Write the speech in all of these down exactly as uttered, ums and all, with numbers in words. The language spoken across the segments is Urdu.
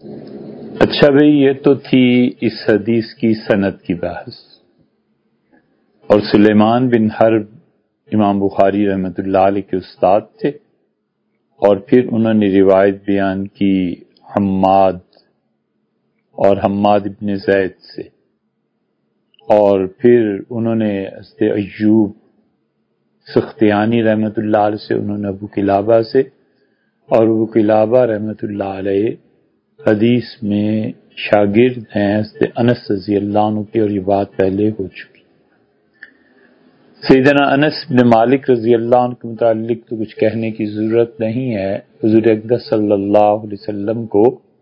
اچھا بھئی، یہ تو تھی اس حدیث کی سند کی بحث، اور سلیمان بن حرب امام بخاری رحمۃ اللہ علیہ کے استاد تھے، اور پھر انہوں نے روایت بیان کی حماد اور حماد ابن زید سے، اور پھر انہوں نے حضرت ایوب سختیانی رحمۃ اللہ علیہ سے، انہوں نے ابو قلابہ سے، اور ابو قلابہ رحمۃ اللہ علیہ حدیث میں شاگرد ہیں حضرت انس رضی اللہ عنہ کی، اور یہ بات پہلے ہو چکی۔ سیدنا انس بن مالک رضی اللہ عنہ کے متعلق تو کچھ کہنے کی ضرورت نہیں ہے۔ حضور اقدس صلی اللہ علیہ وسلم کو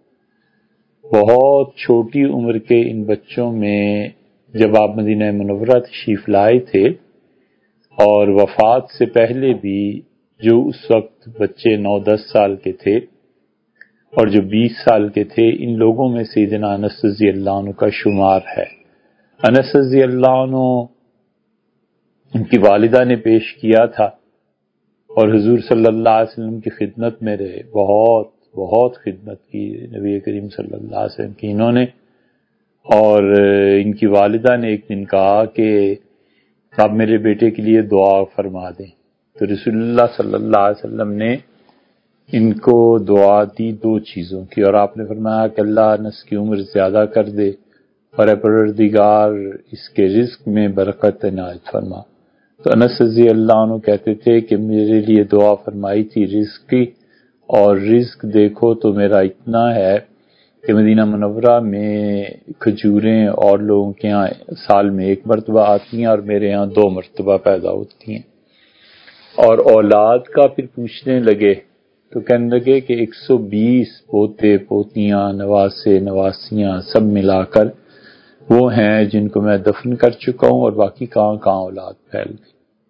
بہت چھوٹی عمر کے ان بچوں میں جب آپ مدینہ منورہ تشریف لائے تھے، اور وفات سے پہلے بھی جو اس وقت بچے نو دس سال کے تھے اور جو بیس سال کے تھے، ان لوگوں میں سیدنا انس رضی اللہ عنہ کا شمار ہے۔ انس رضی اللہ عنہ ان کی والدہ نے پیش کیا تھا، اور حضور صلی اللہ علیہ وسلم کی خدمت میں رہے، بہت بہت خدمت کی نبی کریم صلی اللہ علیہ وسلم کی انہوں نے۔ اور ان کی والدہ نے ایک دن کہا کہ آپ میرے بیٹے کے لیے دعا فرما دیں، تو رسول اللہ صلی اللہ علیہ وسلم نے ان کو دعا دی دو چیزوں کی، اور آپ نے فرمایا کہ اللہ انس کی عمر زیادہ کر دے، اور اے پروردگار اس کے رزق میں برکت عنایت فرما۔ تو انس رضی اللہ عنہ کہتے تھے کہ میرے لیے دعا فرمائی تھی رزق کی، اور رزق دیکھو تو میرا اتنا ہے کہ مدینہ منورہ میں کھجوریں اور لوگوں کے ہاں سال میں ایک مرتبہ آتی ہیں، اور میرے ہاں دو مرتبہ پیدا ہوتی ہیں۔ اور اولاد کا پھر پوچھنے لگے تو کہنے لگے کہ ایک سو بیس پوتے پوتیاں نواسے نواسیاں سب ملا کر وہ ہیں جن کو میں دفن کر چکا ہوں، اور باقی کہاں کہاں اولاد پھیل گئی۔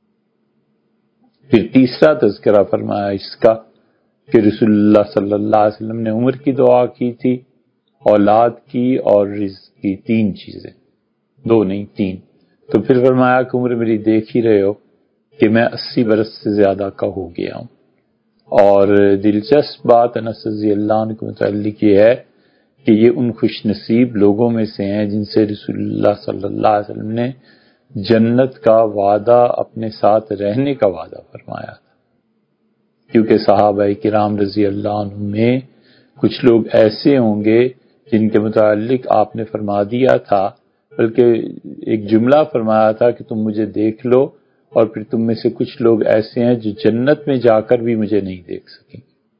پھر تیسرا تذکرہ فرمایا اس کا کہ رسول اللہ صلی اللہ علیہ وسلم نے عمر کی دعا کی تھی، اولاد کی اور رزق کی، تین چیزیں، دو نہیں تین۔ تو پھر فرمایا کہ عمر میری دیکھ ہی رہے ہو کہ میں اسی برس سے زیادہ کا ہو گیا ہوں۔ اور دلچسپ بات انس رضی اللہ عنہ کے متعلق یہ ہے کہ یہ ان خوش نصیب لوگوں میں سے ہیں جن سے رسول اللہ صلی اللہ علیہ وسلم نے جنت کا وعدہ اپنے ساتھ رہنے کا وعدہ فرمایا تھا، کیونکہ صحابہ کرام رضی اللہ عنہ میں کچھ لوگ ایسے ہوں گے جن کے متعلق آپ نے فرما دیا تھا، بلکہ ایک جملہ فرمایا تھا کہ تم مجھے دیکھ لو، اور پھر تم میں سے کچھ لوگ ایسے ہیں جو جنت میں جا کر بھی مجھے نہیں دیکھ سکیں۔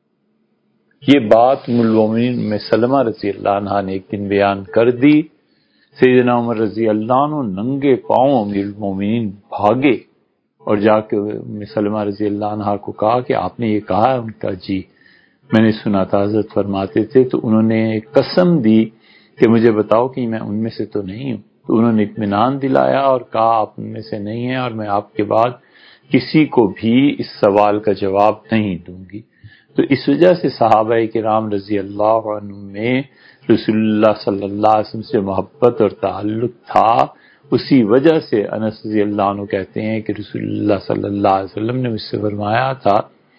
یہ بات ام المومنین ام سلمہ رضی اللہ عنہا نے ایک دن بیان کر دی۔ سیدنا عمر رضی اللہ عنہ ننگے پاؤں امیر المومنین بھاگے اور جا کے ام سلمہ رضی اللہ عنہا کو کہا کہ آپ نے یہ کہا ہے؟ ان کا جی میں نے سنا تھا حضرت فرماتے تھے۔ تو انہوں نے قسم دی کہ مجھے بتاؤ کہ میں ان میں سے تو نہیں ہوں۔ تو انہوں نے اطمینان دلایا اور کہا آپ ان میں سے نہیں ہیں، اور میں آپ کے بعد کسی کو بھی اس سوال کا جواب نہیں دوں گی۔ تو اس وجہ سے صحابہ کرام رضی اللہ عنہ میں رسول اللہ صلی اللہ علیہ وسلم سے محبت اور تعلق تھا۔ اسی وجہ سے انس رضی اللہ عنہ کہتے ہیں کہ رسول اللہ صلی اللہ علیہ وسلم نے مجھ سے فرمایا تھا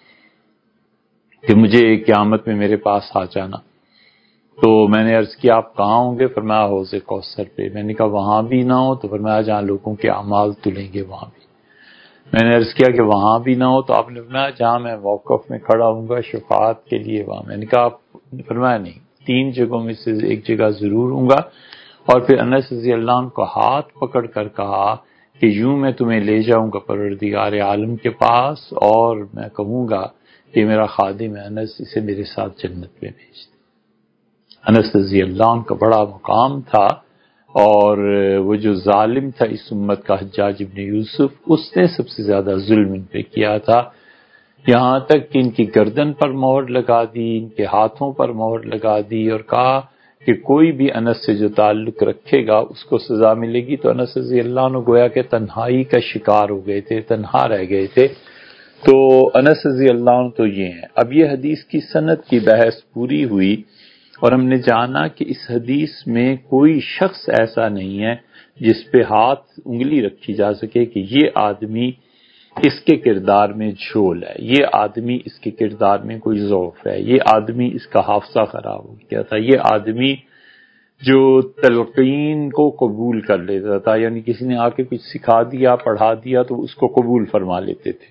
کہ مجھے قیامت میں میرے پاس آ جانا۔ تو میں نے عرض کیا آپ کہاں ہوں گے؟ فرمایا حوض کوثر پہ۔ میں نے کہا وہاں بھی نہ ہو؟ تو فرمایا جہاں لوگوں کے اعمال تلیں گے وہاں بھی۔ میں نے عرض کیا کہ وہاں بھی نہ ہو؟ تو آپ نے فرمایا جہاں میں موقف میں کھڑا ہوں گا شفاعت کے لیے وہاں۔ میں نے کہا آپ فرمایا نہیں، تین جگہوں میں سے ایک جگہ ضرور ہوں گا۔ اور پھر انس رضی اللہ عنہ کو ہاتھ پکڑ کر کہا کہ یوں میں تمہیں لے جاؤں گا پروردگار عالم کے پاس، اور میں کہوں گا کہ میرا خادم ہے انس، اسے میرے ساتھ جنت میں بھیج دے۔ انس رضی اللہ عنہ کا بڑا مقام تھا، اور وہ جو ظالم تھا اس امت کا حجاج ابن یوسف، اس نے سب سے زیادہ ظلم ان پہ کیا تھا، یہاں تک کہ ان کی گردن پر مہر لگا دی، ان کے ہاتھوں پر مہر لگا دی، اور کہا کہ کوئی بھی انس سے جو تعلق رکھے گا اس کو سزا ملے گی۔ تو انس رضی اللہ عنہ گویا کہ تنہائی کا شکار ہو گئے تھے، تنہا رہ گئے تھے۔ تو انس رضی اللہ عنہ تو یہ ہیں۔ اب یہ حدیث کی سند کی بحث پوری ہوئی، اور ہم نے جانا کہ اس حدیث میں کوئی شخص ایسا نہیں ہے جس پہ ہاتھ انگلی رکھی جا سکے کہ یہ آدمی اس کے کردار میں جھول ہے، یہ آدمی اس کے کردار میں کوئی ضعف ہے، یہ آدمی اس کا حافظہ خراب ہو گیا تھا، یہ آدمی جو تلقین کو قبول کر لیتا تھا، یعنی کسی نے آ کے کچھ سکھا دیا، پڑھا دیا تو اس کو قبول فرما لیتے تھے۔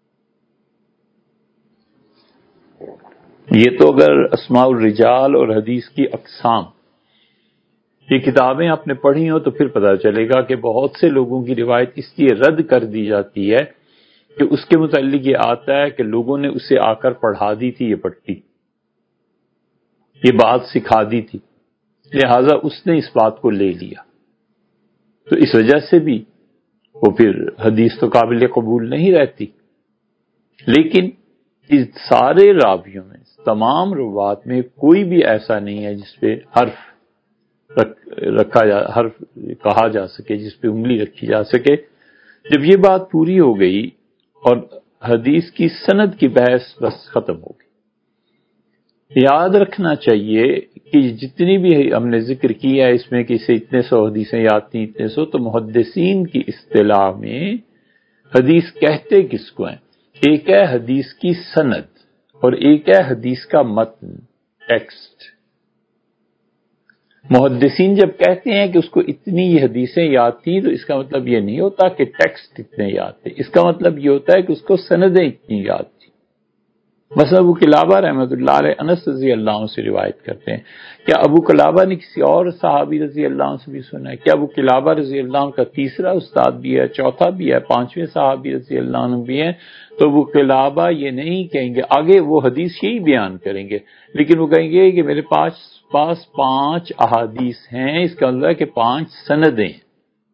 یہ تو اگر اسماء الرجال اور حدیث کی اقسام یہ کتابیں آپ نے پڑھی ہوں تو پھر پتہ چلے گا کہ بہت سے لوگوں کی روایت اس لیے رد کر دی جاتی ہے کہ اس کے متعلق یہ آتا ہے کہ لوگوں نے اسے آ کر پڑھا دی تھی، یہ پٹی یہ بات سکھا دی تھی، لہذا اس نے اس بات کو لے لیا، تو اس وجہ سے بھی وہ پھر حدیث تو قابل قبول نہیں رہتی۔ لیکن اس سارے راویوں میں، تمام روات میں کوئی بھی ایسا نہیں ہے جس پہ حرف رکھا جا حرف کہا جا سکے، جس پہ انگلی رکھی جا سکے۔ جب یہ بات پوری ہو گئی اور حدیث کی سند کی بحث بس ختم ہو گئی۔ یاد رکھنا چاہیے کہ جتنی بھی ہم نے ذکر کیا ہے اس میں کہ اسے اتنے سو حدیثیں یاد تھیں، اتنے سو، تو محدثین کی اصطلاح میں حدیث کہتے کس کو ہیں؟ ایک ہے حدیث کی سند اور ایک ہے حدیث کا متن، ٹیکسٹ۔ محدثین جب کہتے ہیں کہ اس کو اتنی یہ حدیثیں یاد تھیں تو اس کا مطلب یہ نہیں ہوتا کہ ٹیکسٹ اتنے یاد تھے، اس کا مطلب یہ ہوتا ہے کہ اس کو سندیں اتنی یاد تھی۔ مثلا ابو قلابہ رحمۃ اللہ علیہ انس رضی اللہ عنہ سے روایت کرتے ہیں، کیا ابو قلابہ نے کسی اور صحابی رضی اللہ عنہ سے بھی سنا ہے؟ کیا ابو قلابہ رضی اللہ عنہ کا تیسرا استاد بھی ہے، چوتھا بھی ہے، پانچویں صحابی رضی اللہ عنہ بھی ہیں؟ تو ابو قلابہ یہ نہیں کہیں گے، آگے وہ حدیث یہی بیان کریں گے، لیکن وہ کہیں گے کہ میرے پاس پاس پانچ احادیث ہیں، اس کا مطلب ہے کہ پانچ سندیں ہیں۔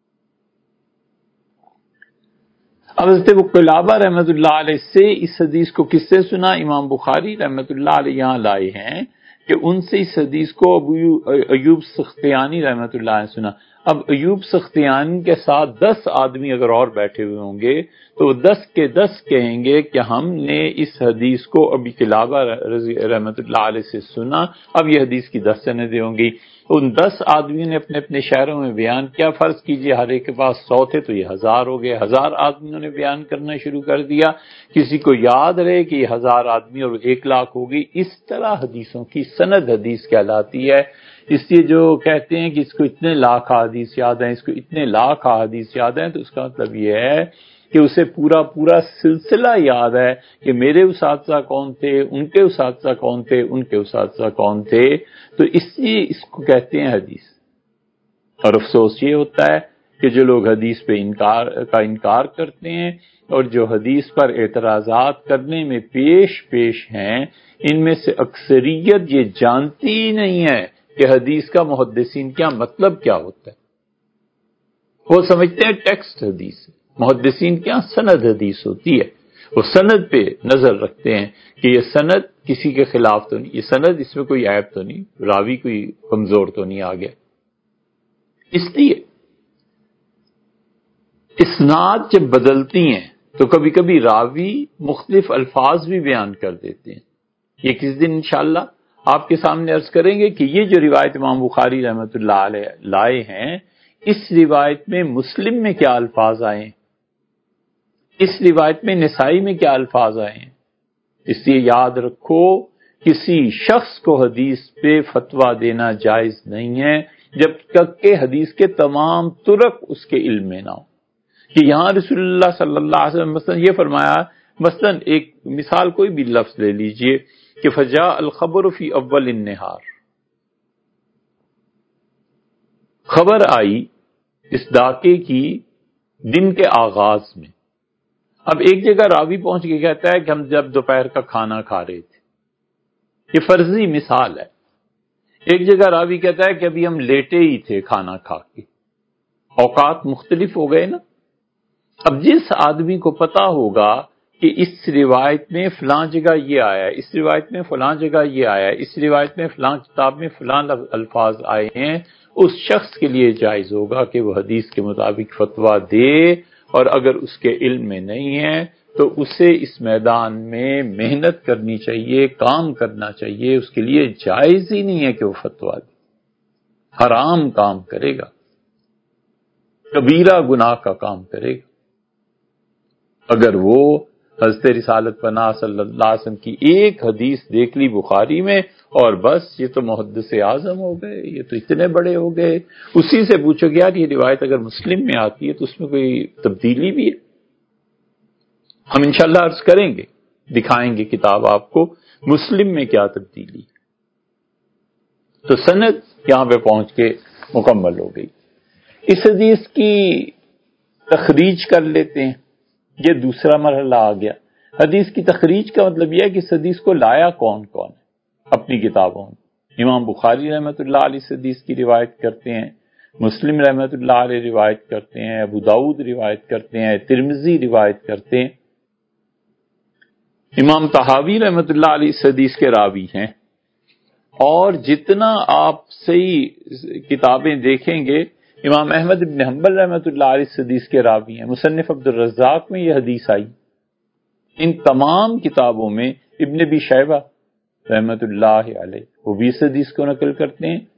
اب حضرت ابو قلابہ رحمۃ اللہ علیہ سے اس حدیث کو کس سے سنا؟ امام بخاری رحمۃ اللہ علیہ یہاں لائے ہیں کہ ان سے اس حدیث کو ابو ایوب سختیانی رحمۃ اللہ علیہ سنا۔ اب ایوب سختیانی کے ساتھ دس آدمی اگر اور بیٹھے ہوئے ہوں گے تو دس کے دس کہیں گے کہ ہم نے اس حدیث کو ابی قلابہ رحمۃ اللہ علیہ سے سنا۔ اب یہ حدیث کی دس سندیں ہوں گی۔ ان دس آدمیوں نے اپنے اپنے شہروں میں بیان کیا، فرض کیجئے ہر ایک کے پاس سو تھے تو یہ ہزار ہو گئے، ہزار آدمیوں نے بیان کرنا شروع کر دیا، کسی کو یاد رہے کہ یہ ہزار آدمی اور ایک لاکھ ہوگی۔ اس طرح حدیثوں کی سند حدیث کہلاتی ہے۔ اس لیے جو کہتے ہیں کہ اس کو اتنے لاکھ احادیث یاد ہیں، اس کو اتنے لاکھ احادیث یاد ہیں، تو اس کا مطلب یہ ہے کہ اسے پورا پورا سلسلہ یاد ہے کہ میرے اساتذہ کون تھے، ان کے اساتذہ کون تھے، ان کے اساتذہ کون تھے، تو اس لیے اس کو کہتے ہیں حدیث۔ اور افسوس یہ ہوتا ہے کہ جو لوگ حدیث پہ انکار کا انکار کرتے ہیں اور جو حدیث پر اعتراضات کرنے میں پیش پیش ہیں، ان میں سے اکثریت یہ جانتی ہی نہیں ہے کہ حدیث کا محدثین کیا مطلب کیا ہوتا ہے۔ وہ سمجھتے ہیں ٹیکسٹ حدیث، محدثین کیا سند حدیث ہوتی ہے۔ وہ سند پہ نظر رکھتے ہیں کہ یہ سند کسی کے خلاف تو نہیں، یہ سند اس میں کوئی عیب تو نہیں، راوی کوئی کمزور تو نہیں آ گیا۔ اس لیے اسناد جب بدلتی ہیں تو کبھی کبھی راوی مختلف الفاظ بھی بیان کر دیتے ہیں۔ یہ کس دن انشاءاللہ آپ کے سامنے عرض کریں گے کہ یہ جو روایت امام بخاری رحمۃ اللہ علیہ لائے ہیں، اس روایت میں مسلم میں کیا الفاظ آئے ہیں، اس روایت میں نسائی میں کیا الفاظ آئے ہیں۔ اس لیے یاد رکھو، کسی شخص کو حدیث پہ فتویٰ دینا جائز نہیں ہے جب تک کہ حدیث کے تمام طرق اس کے علم میں نہ ہو۔ کہ یہاں رسول اللہ صلی اللہ علیہ وسلم مثلا یہ فرمایا، مثلا ایک مثال کوئی بھی لفظ لے لیجئے کہ فجاء الخبر فی اول النہار، خبر آئی اس ڈاکے کی دن کے آغاز میں۔ اب ایک جگہ راوی پہنچ کے کہتا ہے کہ ہم جب دوپہر کا کھانا کھا رہے تھے، یہ فرضی مثال ہے۔ ایک جگہ راوی کہتا ہے کہ ابھی ہم لیٹے ہی تھے کھانا کھا کے۔ اوقات مختلف ہو گئے نا۔ اب جس آدمی کو پتا ہوگا کہ اس روایت میں فلاں جگہ یہ آیا ہے، اس روایت میں فلاں جگہ یہ آیا ہے، اس روایت میں فلاں کتاب میں فلاں الفاظ آئے ہیں، اس شخص کے لیے جائز ہوگا کہ وہ حدیث کے مطابق فتویٰ دے، اور اگر اس کے علم میں نہیں ہے تو اسے اس میدان میں محنت کرنی چاہیے، کام کرنا چاہیے، اس کے لیے جائز ہی نہیں ہے کہ وہ فتویٰ دے، حرام کام کرے گا، کبیرہ گناہ کا کام کرے گا۔ اگر وہ حضرت رسالت پناہ صلی اللہ علیہ وسلم کی ایک حدیث دیکھ لی بخاری میں اور بس یہ تو محدث اعظم ہو گئے، یہ تو اتنے بڑے ہو گئے، اسی سے پوچھو کہ یار یہ روایت اگر مسلم میں آتی ہے تو اس میں کوئی تبدیلی بھی ہے؟ ہم انشاءاللہ عرض کریں گے، دکھائیں گے کتاب آپ کو مسلم میں کیا تبدیلی ہے۔ تو سند یہاں پہ پہنچ کے مکمل ہو گئی۔ اس حدیث کی تخریج کر لیتے ہیں، یہ دوسرا مرحلہ آ گیا۔ حدیث کی تخریج کا مطلب یہ ہے کہ اس حدیث کو لایا کون کون ہے اپنی کتابوں میں۔ امام بخاری رحمۃ اللہ علیہ اس حدیث کی روایت کرتے ہیں، مسلم رحمۃ اللہ علیہ روایت کرتے ہیں، ابو داؤد روایت کرتے ہیں، ترمذی روایت کرتے ہیں۔ امام طحاوی رحمۃ اللہ علیہ اس حدیث کے راوی ہیں، اور جتنا آپ صحیح کتابیں دیکھیں گے امام احمد بن حنبل رحمۃ اللہ علیہ اس حدیث کے راوی ہیں، مصنف عبد الرزاق میں یہ حدیث آئی، ان تمام کتابوں میں ابن ابی شیبہ رحمۃ اللہ علیہ وہ بھی اس حدیث کو نقل کرتے ہیں،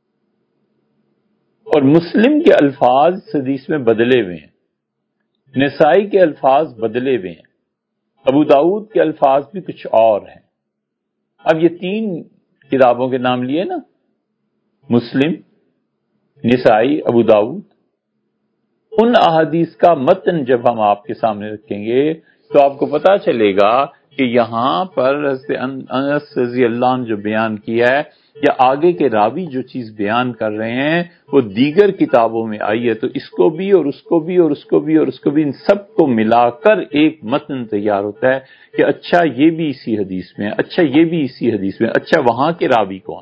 اور مسلم کے الفاظ اس حدیث میں بدلے ہوئے ہیں، نسائی کے الفاظ بدلے ہوئے ہیں، ابو داؤد کے الفاظ بھی کچھ اور ہیں۔ اب یہ تین کتابوں کے نام لیے نا، مسلم، نسائی، ابو داؤد، ان احادیث کا متن جب ہم آپ کے سامنے رکھیں گے تو آپ کو پتا چلے گا کہ یہاں پر حضرت انس رضی اللہ عنہ جو بیان کیا ہے یا آگے کے راوی جو چیز بیان کر رہے ہیں وہ دیگر کتابوں میں آئی ہے، تو اس کو بھی اور اس کو بھی اور اس کو بھی اور اس کو بھی ان سب کو ملا کر ایک متن تیار ہوتا ہے کہ اچھا یہ بھی اسی حدیث میں، اچھا یہ بھی اسی حدیث میں، اچھا وہاں کے راوی کون۔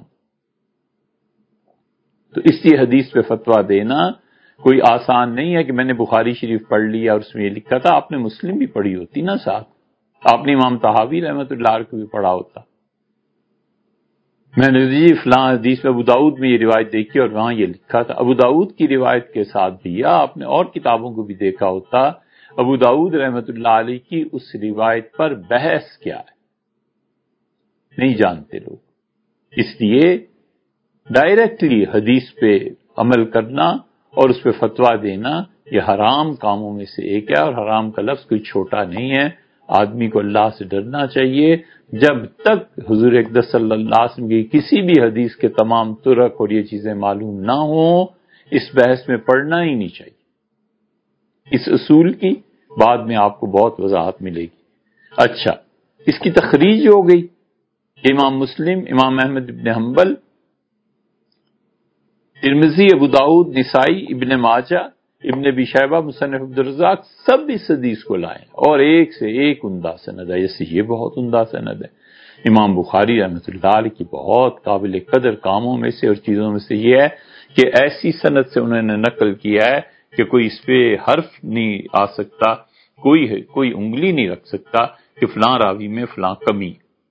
تو اسی حدیث پہ فتویٰ دینا کوئی آسان نہیں ہے کہ میں نے بخاری شریف پڑھ لی اور اس میں یہ لکھا تھا، آپ نے مسلم بھی پڑھی ہوتی نا ساتھ، آپ نے امام طحاوی رحمۃ اللہ علیہ کو بھی پڑھا ہوتا، میں نے جی فلاں حدیث میں ابو داؤد میں یہ روایت دیکھی اور وہاں یہ لکھا تھا، ابو داؤد کی روایت کے ساتھ بھی، یا آپ نے اور کتابوں کو بھی دیکھا ہوتا ابو داؤد رحمۃ اللہ علیہ کی اس روایت پر بحث کیا ہے، نہیں جانتے لوگ، اس لیے ڈائریکٹلی حدیث پہ عمل کرنا اور اس پہ فتویٰ دینا یہ حرام کاموں میں سے ایک ہے، اور حرام کا لفظ کوئی چھوٹا نہیں ہے۔ آدمی کو اللہ سے ڈرنا چاہیے، جب تک حضور اقدس صلی اللہ علیہ وسلم کی کسی بھی حدیث کے تمام طرق اور یہ چیزیں معلوم نہ ہوں اس بحث میں پڑھنا ہی نہیں چاہیے۔ اس اصول کی بعد میں آپ کو بہت وضاحت ملے گی۔ اچھا، اس کی تخریج ہو گئی، امام مسلم، امام احمد بن حنبل، ترمذی، ابو داؤد، نسائی، ابن ماجہ، ابن ابی شیبہ، مصنف عبد الرزاق سب اس حدیث کو لائیں اور ایک سے ایک عمدہ سند ہے، جیسے یہ بہت عمدہ سند ہے۔ امام بخاری رحمۃ اللہ علیہ کی بہت قابل قدر کاموں میں سے اور چیزوں میں سے یہ ہے کہ ایسی سند سے انہوں نے نقل کیا ہے کہ کوئی اس پہ حرف نہیں آ سکتا، کوئی کوئی انگلی نہیں رکھ سکتا کہ فلاں راوی میں فلاں کمی۔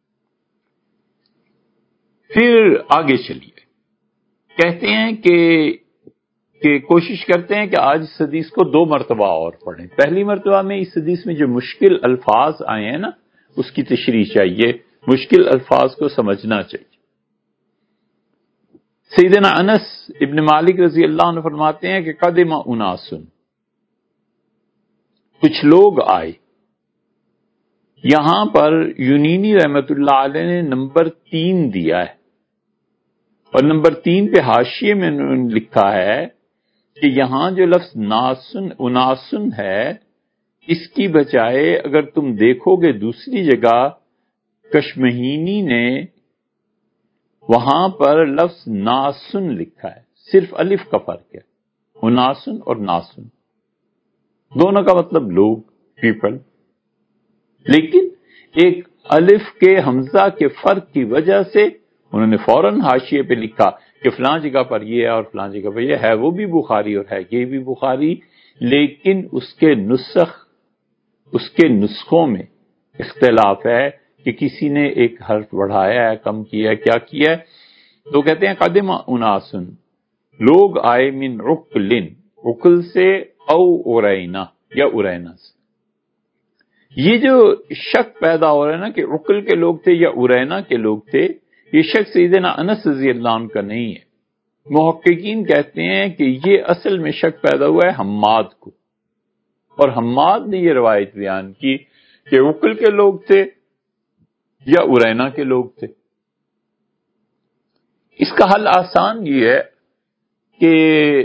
پھر آگے چلیے، کہتے ہیں کہ کہ کوشش کرتے ہیں کہ آج اس حدیث کو دو مرتبہ اور پڑھیں۔ پہلی مرتبہ میں اس حدیث میں جو مشکل الفاظ آئے ہیں نا اس کی تشریح چاہیے، مشکل الفاظ کو سمجھنا چاہیے۔ سیدنا انس ابن مالک رضی اللہ عنہ فرماتے ہیں کہ قدم اناسن، کچھ لوگ آئے۔ یہاں پر یونینی رحمت اللہ علیہ نے نمبر تین دیا ہے، اور نمبر تین پہ حاشیے میں انہوں نے لکھا ہے کہ یہاں جو لفظ ناسن اناسن ہے اس کی بجائے اگر تم دیکھو گے دوسری جگہ کشمہینی نے وہاں پر لفظ ناسن لکھا ہے، صرف الف کا فرق ہے، اناسن اور ناسن دونوں کا مطلب لوگ، پیپل، لیکن ایک الف کے حمزہ کے فرق کی وجہ سے انہوں نے فوراً حاشیے پہ لکھا کہ فلاں جگہ پر یہ ہے اور فلاں جگہ پر یہ ہے، وہ بھی بخاری اور ہے یہ بھی بخاری، لیکن اس کے نسخ اس کے نسخوں میں اختلاف ہے کہ کسی نے ایک حرف بڑھایا ہے، کم کیا ہے، کیا کیا ہے۔ تو کہتے ہیں قدم اناسن، لوگ آئے من عقل، عقل سے، او ارینا یا ارینا سے۔ یہ جو شک پیدا ہو رہا ہے نا کہ عقل کے لوگ تھے یا ارینا کے لوگ تھے، یہ شک سیدنا انس رضی اللہ عنہ کا نہیں ہے۔ محققین کہتے ہیں کہ یہ اصل میں شک پیدا ہوا ہے حماد کو، اور حماد نے یہ روایت بیان کی کہ عقل کے لوگ تھے یا ارینا کے لوگ تھے۔ اس کا حل آسان یہ ہے کہ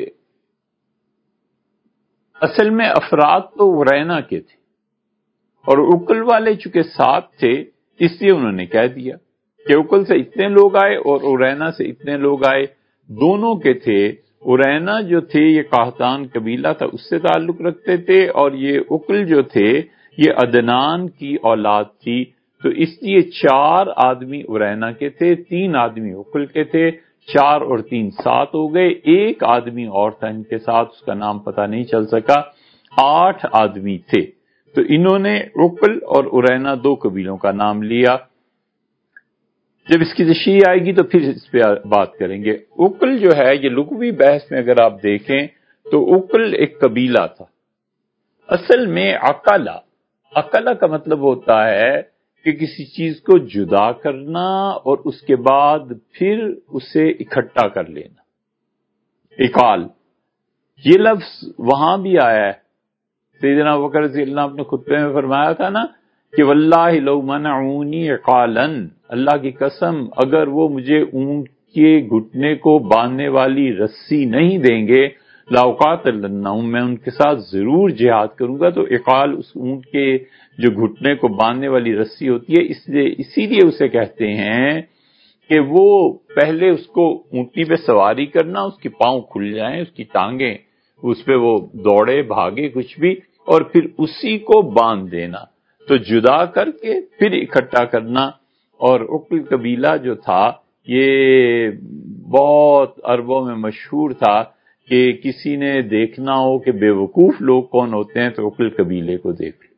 اصل میں افراد تو ارینا کے تھے اور عقل والے چونکہ ساتھ تھے، اس لیے انہوں نے کہہ دیا کہ عقل سے اتنے لوگ آئے اور ارینا سے اتنے لوگ آئے، دونوں کے تھے۔ ارینا جو تھے یہ قحطان قبیلہ تھا، اس سے تعلق رکھتے تھے، اور یہ عقل جو تھے یہ عدنان کی اولاد تھی، تو اس لیے چار آدمی ارینا کے تھے، تین آدمی عقل کے تھے، چار اور تین سات ہو گئے، ایک آدمی اور تھا ان کے ساتھ، اس کا نام پتہ نہیں چل سکا، آٹھ آدمی تھے۔ تو انہوں نے عقل اور ارینا دو قبیلوں کا نام لیا۔ جب اس کی تشریح آئے گی تو پھر اس پہ بات کریں گے۔ عقل جو ہے یہ لغوی بحث میں اگر آپ دیکھیں تو عقل ایک قبیلہ تھا۔ اصل میں عقلہ عقلہ کا مطلب ہوتا ہے کہ کسی چیز کو جدا کرنا اور اس کے بعد پھر اسے اکٹھا کر لینا، اقال۔ یہ لفظ وہاں بھی آیا ہے، سیدنا ابوبکر رضی اللہ عنہ اپنے خطبے میں فرمایا تھا نا کہ واللہ لو منعونی عقالا، اللہ کی قسم اگر وہ مجھے اونٹ کے گھٹنے کو باندھنے والی رسی نہیں دیں گے، لاقاتلنہم، میں ان کے ساتھ ضرور جہاد کروں گا۔ تو عقال اس اونٹ کے جو گھٹنے کو باندھنے والی رسی ہوتی ہے، اس لیے اسی لیے اسے کہتے ہیں کہ وہ پہلے اس کو اونٹنی پہ سواری کرنا، اس کے پاؤں کھل جائیں، اس کی ٹانگیں، اس پہ وہ دوڑے بھاگے کچھ بھی، اور پھر اسی کو باندھ دینا، تو جدا کر کے پھر اکٹھا کرنا۔ اور عقل قبیلہ جو تھا یہ بہت عربوں میں مشہور تھا کہ کسی نے دیکھنا ہو کہ بے وقوف لوگ کون ہوتے ہیں تو عقل قبیلے کو دیکھ لو۔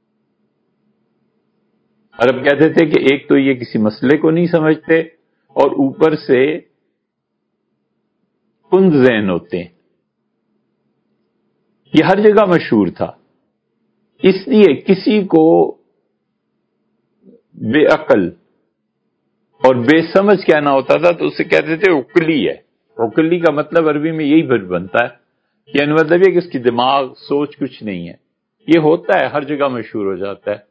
عرب کہتے تھے کہ ایک تو یہ کسی مسئلے کو نہیں سمجھتے اور اوپر سے کند ذہن ہوتے ہیں، یہ ہر جگہ مشہور تھا۔ اس لیے کسی کو بے عقل اور بے سمجھ کہنا ہوتا تھا تو اسے کہتے تھے عقلی ہے۔ عقلی کا مطلب عربی میں یہی بنتا ہے، یعنی مطلب یہ کہ اس کی دماغ سوچ کچھ نہیں ہے۔ یہ ہوتا ہے، ہر جگہ مشہور ہو جاتا ہے۔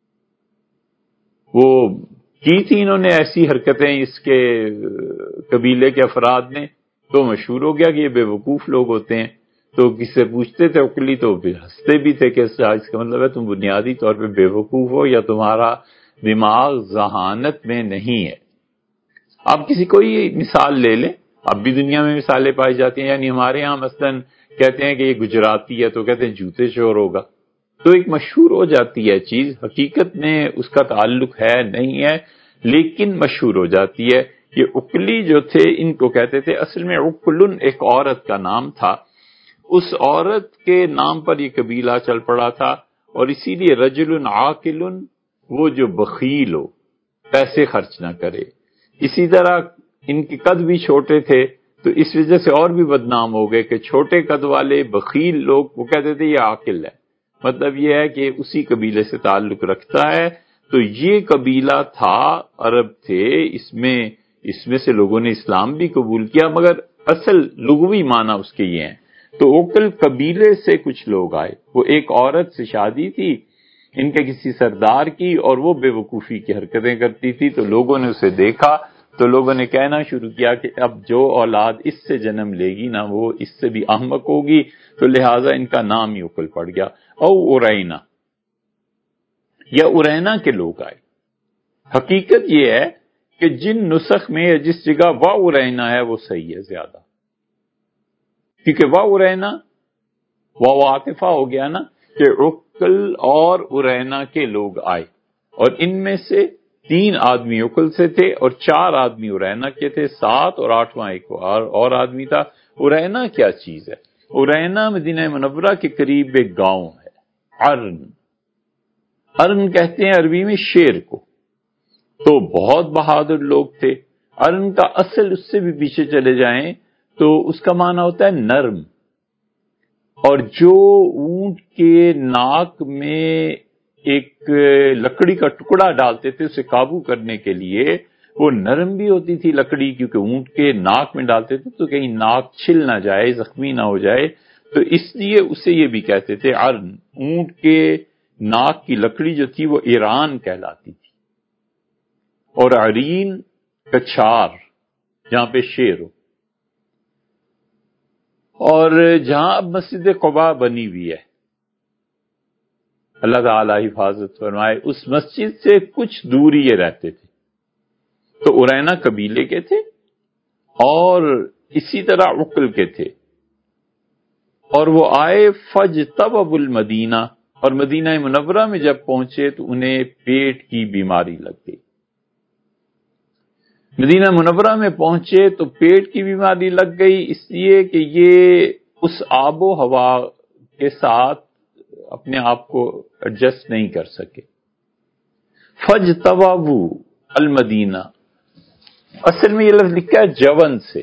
وہ کی تھی انہوں نے ایسی حرکتیں اس کے قبیلے کے افراد نے، تو مشہور ہو گیا کہ یہ بے وقوف لوگ ہوتے ہیں۔ تو کس سے پوچھتے تھے عقلی تو پھر ہنستے بھی تھے کہ اس کا مطلب ہے تم بنیادی طور پہ بے وقوف ہو یا تمہارا دماغ ذہانت میں نہیں ہے۔ آپ کسی کوئی مثال لے لیں، اب بھی دنیا میں مثالیں پائی جاتی ہیں، یعنی ہمارے ہاں مثلاً کہتے ہیں کہ یہ گجراتی ہے تو کہتے ہیں جوتے چور ہوگا، تو ایک مشہور ہو جاتی ہے چیز، حقیقت میں اس کا تعلق ہے نہیں ہے لیکن مشہور ہو جاتی ہے۔ یہ عقلی جو تھے ان کو کہتے تھے، اصل میں عقلن ایک عورت کا نام تھا، اس عورت کے نام پر یہ قبیلہ چل پڑا تھا، اور اسی لیے رجل عاقل، وہ جو بخیل ہو، پیسے خرچ نہ کرے۔ اسی طرح ان کے قد بھی چھوٹے تھے تو اس وجہ سے اور بھی بدنام ہو گئے کہ چھوٹے قد والے بخیل لوگ وہ کہتے تھے یہ عاقل ہے، مطلب یہ ہے کہ اسی قبیلے سے تعلق رکھتا ہے۔ تو یہ قبیلہ تھا، عرب تھے، اس میں اس میں سے لوگوں نے اسلام بھی قبول کیا، مگر اصل لغوی معنی اس کے یہ ہیں۔ تو عقل قبیلے سے کچھ لوگ آئے، وہ ایک عورت سے شادی تھی ان کے کسی سردار کی، اور وہ بے وقوفی کی حرکتیں کرتی تھی، تو لوگوں نے اسے دیکھا تو لوگوں نے کہنا شروع کیا کہ اب جو اولاد اس سے جنم لے گی نا وہ اس سے بھی احمق ہوگی، تو لہٰذا ان کا نام ہی عقل پڑ گیا۔ او ارینا، یا ارینا کے لوگ آئے۔ حقیقت یہ ہے کہ جن نسخ میں جس جگہ وا ارینا ہے وہ صحیح ہے زیادہ، کیونکہ وا ارینا واو عاطفہ ہو گیا نا، کہ عقل اور ارینا کے لوگ آئے، اور ان میں سے تین آدمی عقل سے تھے اور چار آدمی ارینا کے تھے، سات اور آٹھواں ایک اور, اور آدمی تھا۔ ارینا کیا چیز ہے؟ ارینا مدینہ منورہ کے قریب ایک گاؤں ہے، ارن۔ ارن کہتے ہیں عربی میں شیر کو، تو بہت بہادر لوگ تھے۔ ارن کا اصل اس سے بھی پیچھے چلے جائیں تو اس کا معنی ہوتا ہے نرم، اور جو اونٹ کے ناک میں ایک لکڑی کا ٹکڑا ڈالتے تھے اسے قابو کرنے کے لیے، وہ نرم بھی ہوتی تھی لکڑی، کیونکہ اونٹ کے ناک میں ڈالتے تھے تو کہیں ناک چھل نہ جائے، زخمی نہ ہو جائے، تو اس لیے اسے یہ بھی کہتے تھے عرن، اونٹ کے ناک کی لکڑی جو تھی وہ ایران کہلاتی تھی، اور عرین کچھار جہاں پہ شیر ہو۔ اور جہاں اب مسجد قباء بنی ہوئی ہے، اللہ تعالی حفاظت فرمائے، اس مسجد سے کچھ دور یہ رہتے تھے، تو ارینا قبیلے کے تھے اور اسی طرح عقل کے تھے، اور وہ آئے فاجتبوا المدینہ، اور مدینہ منورہ میں جب پہنچے تو انہیں پیٹ کی بیماری لگ گئی۔ مدینہ منورہ میں پہنچے تو پیٹ کی بیماری لگ گئی، اس لیے کہ یہ اس آب و ہوا کے ساتھ اپنے آپ کو ایڈجسٹ نہیں کر سکے۔ فاجتبوا المدینہ، اصل میں یہ لفظ لکھا ہے جون سے،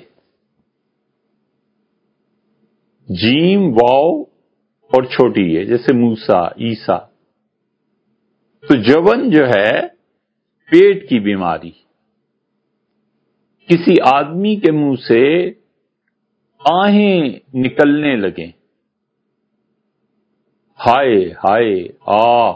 جیم واو اور چھوٹی ہے، جیسے موسیٰ عیسیٰ، تو جون جو ہے پیٹ کی بیماری، کسی آدمی کے منہ سے آہیں نکلنے لگیں، ہائے ہائے آہ،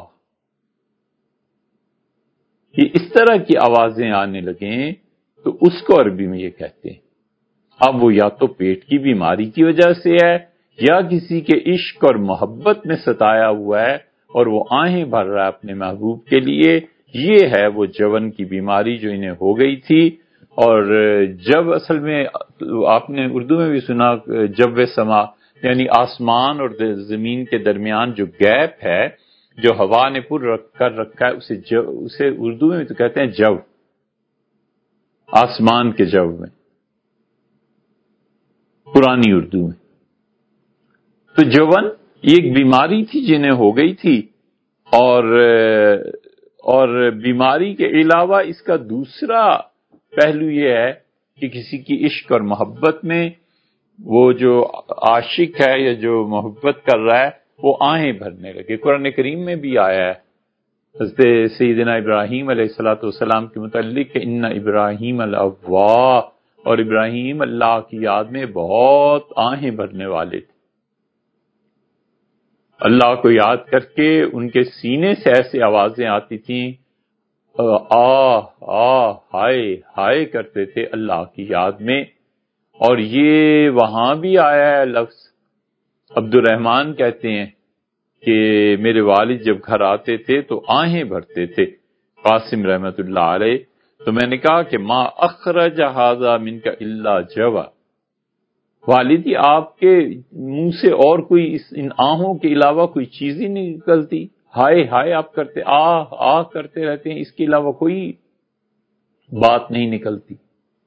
یہ اس طرح کی آوازیں آنے لگیں تو اس کو عربی میں یہ کہتے ہیں۔ اب وہ یا تو پیٹ کی بیماری کی وجہ سے ہے یا کسی کے عشق اور محبت میں ستایا ہوا ہے اور وہ آہیں بھر رہا ہے اپنے محبوب کے لیے، یہ ہے وہ جون کی بیماری جو انہیں ہو گئی تھی۔ اور جب اصل میں آپ نے اردو میں بھی سنا جب سما، یعنی آسمان اور زمین کے درمیان جو گیپ ہے جو ہوا نے پر رکھ کر رکھا ہے، اسے جو اسے اردو میں بھی تو کہتے ہیں جو، آسمان کے جو میں، پرانی اردو میں۔ تو جون یہ ایک بیماری تھی جنہیں ہو گئی تھی، اور اور بیماری کے علاوہ اس کا دوسرا پہلو یہ ہے کہ کسی کی عشق اور محبت میں وہ جو عاشق ہے یا جو محبت کر رہا ہے وہ آہیں بھرنے لگے۔ قرآن کریم میں بھی آیا ہے حضرت سیدنا ابراہیم علیہ الصلوۃ والسلام کے متعلق کہ ان ابراہیم الاوہ، اور ابراہیم اللہ کی یاد میں بہت آہیں بھرنے والے تھے۔ اللہ کو یاد کر کے ان کے سینے سے ایسی آوازیں آتی تھیں، آہ آہ ہائے ہائے کرتے تھے اللہ کی یاد میں۔ اور یہ وہاں بھی آیا ہے لفظ، عبد الرحمن کہتے ہیں کہ میرے والد جب گھر آتے تھے تو آہیں بھرتے تھے، قاسم رحمت اللہ علیہ۔ تو میں نے کہا کہ ما اخرج ھذا منک الا جوا، والدی آپ کے منہ سے اور کوئی اس ان آہوں کے علاوہ کوئی چیز ہی نہیں نکلتی، ہائے ہائے آپ کرتے، آہ آہ کرتے رہتے ہیں، اس کے علاوہ کوئی بات نہیں نکلتی۔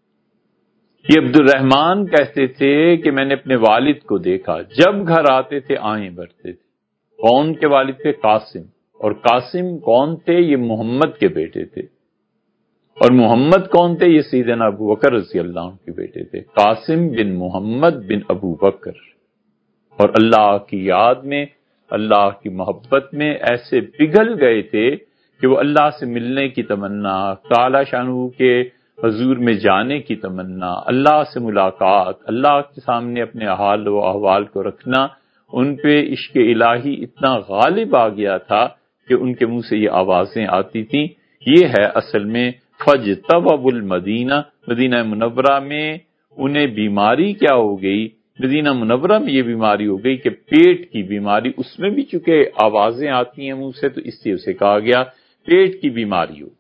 یہ عبد الرحمن کہتے تھے کہ میں نے اپنے والد کو دیکھا جب گھر آتے تھے آہیں بھرتے تھے۔ کون کے والد تھے؟ قاسم۔ اور قاسم کون تھے؟ یہ محمد کے بیٹے تھے۔ اور محمد کون تھے؟ یہ سیدنا ابو بکر رضی اللہ عنہ کے بیٹے تھے، قاسم بن محمد بن ابو بکر۔ اور اللہ کی یاد میں، اللہ کی محبت میں ایسے پگھل گئے تھے کہ وہ اللہ سے ملنے کی تمنا، تعالی شانہ کے حضور میں جانے کی تمنا، اللہ سے ملاقات، اللہ کے سامنے اپنے حال و احوال کو رکھنا، ان پہ عشق الہی اتنا غالب آ گیا تھا کہ ان کے منہ سے یہ آوازیں آتی تھیں۔ یہ ہے اصل میں فاجتبوا المدینہ، مدینہ منورہ میں انہیں بیماری کیا ہو گئی؟ مدینہ منورہ میں یہ بیماری ہو گئی کہ پیٹ کی بیماری، اس میں بھی چونکہ آوازیں آتی ہیں منہ سے تو اس سے اسے کہا گیا پیٹ کی بیماری ہوگی۔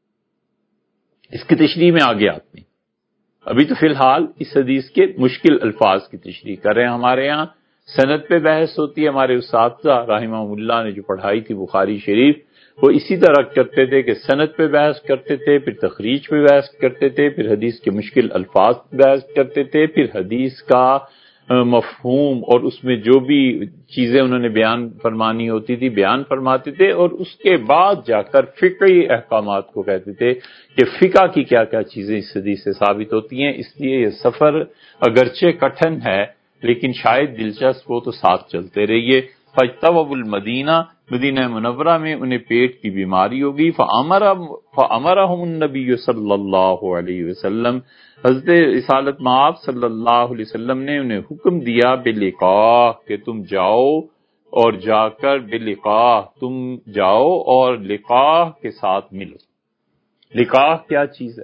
اس کی تشریح میں آگے آتے ہیں، ابھی تو فی الحال اس حدیث کے مشکل الفاظ کی تشریح کر رہے ہیں۔ ہمارے یہاں سند پہ بحث ہوتی ہے، ہمارے اساتذہ رحمہ اللہ نے جو پڑھائی تھی بخاری شریف وہ اسی طرح کرتے تھے کہ سند پہ بحث کرتے تھے، پھر تخریج پہ بحث کرتے تھے، پھر حدیث کے مشکل الفاظ پہ بحث کرتے تھے، پھر حدیث کا مفہوم اور اس میں جو بھی چیزیں انہوں نے بیان فرمانی ہوتی تھی بیان فرماتے تھے، اور اس کے بعد جا کر فقہی احکامات کو کہتے تھے کہ فقہ کی کیا کیا چیزیں اس حدیث سے ثابت ہوتی ہیں۔ اس لیے یہ سفر اگرچہ کٹھن ہے لیکن شاید دلچسپ ہو تو ساتھ چلتے رہیے۔ فاجتبوا المدینہ، مدینہ منورہ میں انہیں پیٹ کی بیماری ہوگی. فَأَمَرَهُمُ النَّبِيُّ صلی اللہ علیہ وسلم، حضرت رسالت مآب صلی اللہ علیہ وسلم نے انہیں حکم دیا بِلِقَاء، کہ تم جاؤ اور جا کر بِلِقَاء، تم جاؤ اور لقاء کے ساتھ ملو. لقاء کیا چیز ہے؟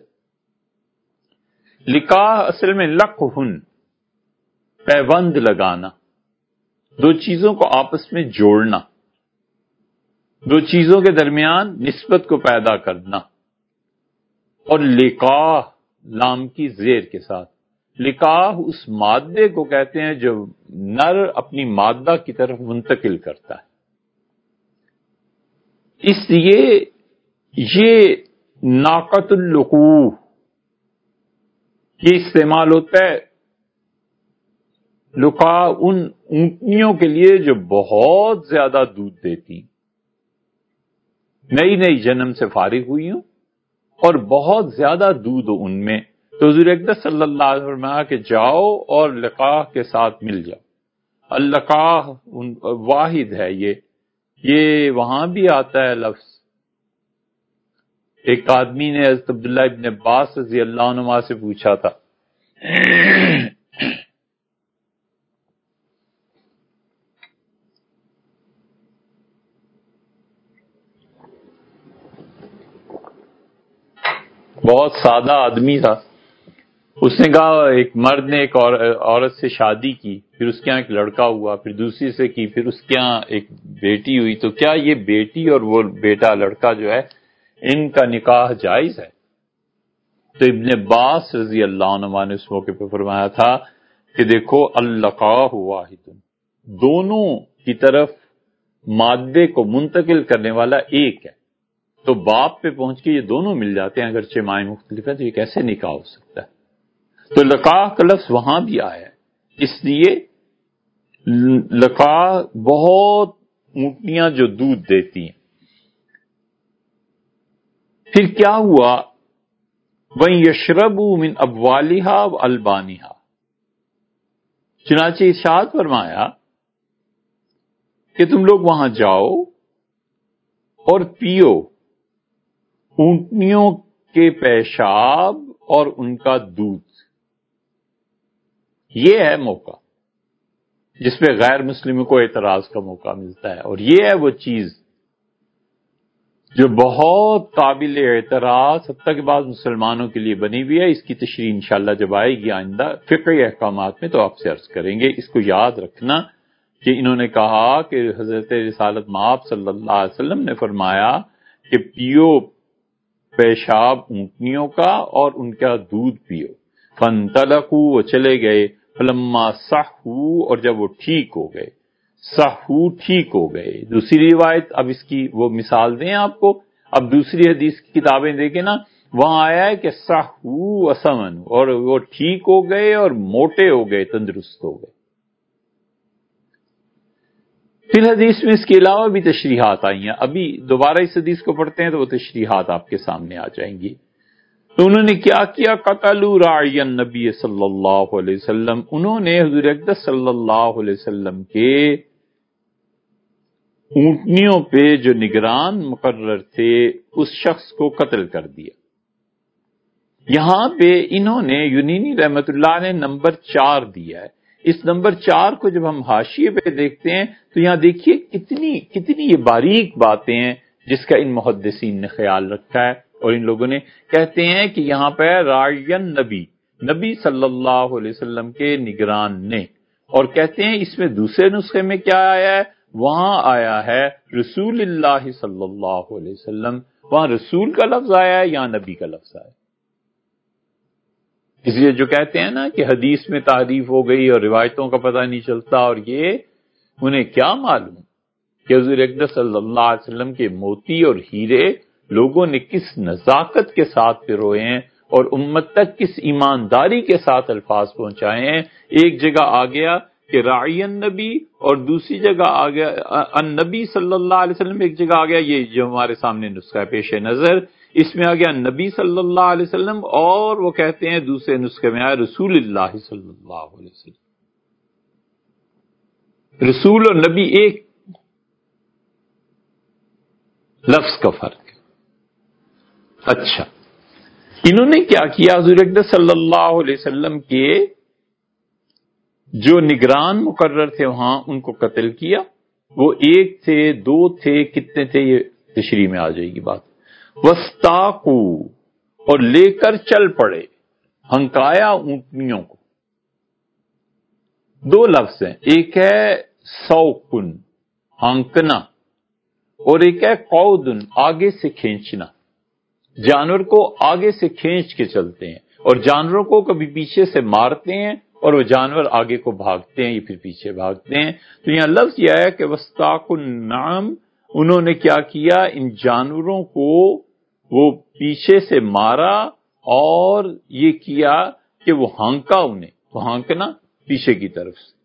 لقاء اصل میں لقہن، پیوند لگانا، دو چیزوں کو آپس میں جوڑنا، دو چیزوں کے درمیان نسبت کو پیدا کرنا. اور لقاء لام کی زیر کے ساتھ، لقاء اس مادے کو کہتے ہیں جو نر اپنی مادہ کی طرف منتقل کرتا ہے. اس لیے یہ ناقۃ اللقوح یہ استعمال ہوتا ہے لقاء ان اونٹنیوں کے لیے جو بہت زیادہ دودھ دیتی، نئی نئی جنم سے فارغ ہوئی ہوں اور بہت زیادہ دودھ ہو ان میں. تو حضور اقدس صلی اللہ علیہ وسلم فرمایا کہ جاؤ اور لقاء کے ساتھ مل جاؤ. اللقاء واحد ہے، یہ یہ وہاں بھی آتا ہے لفظ. ایک آدمی نے حضرت عبداللہ ابن عباس رضی اللہ عنہما سے پوچھا تھا بہت سادہ آدمی تھا. اس نے کہا ایک مرد نے ایک عورت سے شادی کی، پھر اس کے یہاں ایک لڑکا ہوا، پھر دوسری سے کی، پھر اس کے یہاں ایک بیٹی ہوئی، تو کیا یہ بیٹی اور وہ بیٹا لڑکا جو ہے ان کا نکاح جائز ہے؟ تو ابن عباس رضی اللہ عنہ نے اس موقع پہ فرمایا تھا کہ دیکھو اللقاء واحد، دونوں کی طرف مادے کو منتقل کرنے والا ایک ہے. تو باپ پہ پہنچ کے یہ دونوں مل جاتے ہیں، اگرچہ مائیں مختلف ہے، تو یہ کیسے نکاح ہو سکتا ہے؟ تو لقاء کا لفظ وہاں بھی آیا ہے. اس لیے لقاء بہت اونٹنیاں جو دودھ دیتی ہیں. پھر کیا ہوا؟ وَيَشْرَبُوا مِنْ أَبْوَالِهَا وَأَلْبَانِهَا، چنانچہ ارشاد فرمایا کہ تم لوگ وہاں جاؤ اور پیو اونٹنیوں کے پیشاب اور ان کا دودھ. یہ ہے موقع جس پہ غیر مسلموں کو اعتراض کا موقع ملتا ہے، اور یہ ہے وہ چیز جو بہت قابل اعتراض حتیٰ کہ بعض مسلمانوں کے لیے بنی ہوئی ہے. اس کی تشریح انشاءاللہ جب آئے گی آئندہ فقہی احکامات میں تو آپ سے عرض کریں گے. اس کو یاد رکھنا کہ انہوں نے کہا کہ حضرت رسالت مآب صلی اللہ علیہ وسلم نے فرمایا کہ پیو پیشاب اونٹنیوں کا اور ان کا دودھ پیو. فانطلقوا، وہ چلے گئے. فلما صحوا، اور جب وہ ٹھیک ہو گئے. صحوا ٹھیک ہو گئے. دوسری روایت، اب اس کی وہ مثال دیں آپ کو، اب دوسری حدیث کی کتابیں دیکھیں نا، وہاں آیا ہے کہ صحوا وسمنوا، اور وہ ٹھیک ہو گئے اور موٹے ہو گئے، تندرست ہو گئے. پھر حدیث میں اس کے علاوہ بھی تشریحات آئی ہیں. ابھی دوبارہ اس حدیث کو پڑھتے ہیں تو وہ تشریحات آپ کے سامنے آ جائیں گی. تو انہوں نے کیا کیا؟ قتلوا راعی النبی صلی اللہ علیہ وسلم، انہوں نے حضور اقدس صلی اللہ علیہ وسلم کے اونٹنیوں پہ جو نگران مقرر تھے اس شخص کو قتل کر دیا. یہاں پہ انہوں نے یونینی رحمت اللہ نے نمبر چار دیا ہے. اس نمبر چار کو جب ہم حاشیے پہ دیکھتے ہیں تو یہاں دیکھیے کتنی کتنی یہ باریک باتیں ہیں جس کا ان محدثین نے خیال رکھا ہے. اور ان لوگوں نے کہتے ہیں کہ یہاں پہ راعین نبی، نبی صلی اللہ علیہ وسلم کے نگران نے، اور کہتے ہیں اس میں دوسرے نسخے میں کیا آیا ہے؟ وہاں آیا ہے رسول اللہ صلی اللہ علیہ وسلم، وہاں رسول کا لفظ آیا ہے، یہاں نبی کا لفظ آیا ہے. اس لیے جو کہتے ہیں نا کہ حدیث میں تعریف ہو گئی اور روایتوں کا پتہ نہیں چلتا، اور یہ انہیں کیا معلوم کہ حضور اقدس صلی اللہ علیہ وسلم کے موتی اور ہیرے لوگوں نے کس نزاکت کے ساتھ پروئے ہیں اور امت تک کس ایمانداری کے ساتھ الفاظ پہنچائے ہیں. ایک جگہ آ گیا کہ راعی النبی، اور دوسری جگہ آ گیا النبی صلی اللہ علیہ وسلم، ایک جگہ آ گیا یہ جو ہمارے سامنے نسخہ ہے پیش نظر، اس میں آ گیا نبی صلی اللہ علیہ وسلم، اور وہ کہتے ہیں دوسرے نسخے میں آیا رسول اللہ صلی اللہ علیہ وسلم. رسول اور نبی ایک. لفظ کا فرق ہے۔ اچھا، انہوں نے کیا کیا، حضور اقدس صلی اللہ علیہ وسلم کے جو نگران مقرر تھے وہاں ان کو قتل کیا۔ وہ ایک تھے، دو تھے، کتنے تھے یہ تشریح میں آ جائے گی بات۔ وستاقو، اور لے کر چل پڑے، ہنکایا اونٹنیوں کو۔ دو لفظ ہیں، ایک ہے سوقن ہانکنا، اور ایک ہے قودن آگے سے کھینچنا۔ جانور کو آگے سے کھینچ کے چلتے ہیں، اور جانوروں کو کبھی پیچھے سے مارتے ہیں اور وہ جانور آگے کو بھاگتے ہیں، یہ پھر پیچھے بھاگتے ہیں۔ تو یہاں لفظ یہ ہے کہ وستاق النعم، انہوں نے کیا کیا، ان جانوروں کو وہ پیچھے سے مارا اور یہ کیا کہ وہ ہانکا انہیں، تو ہانکنا پیچھے کی طرف سے۔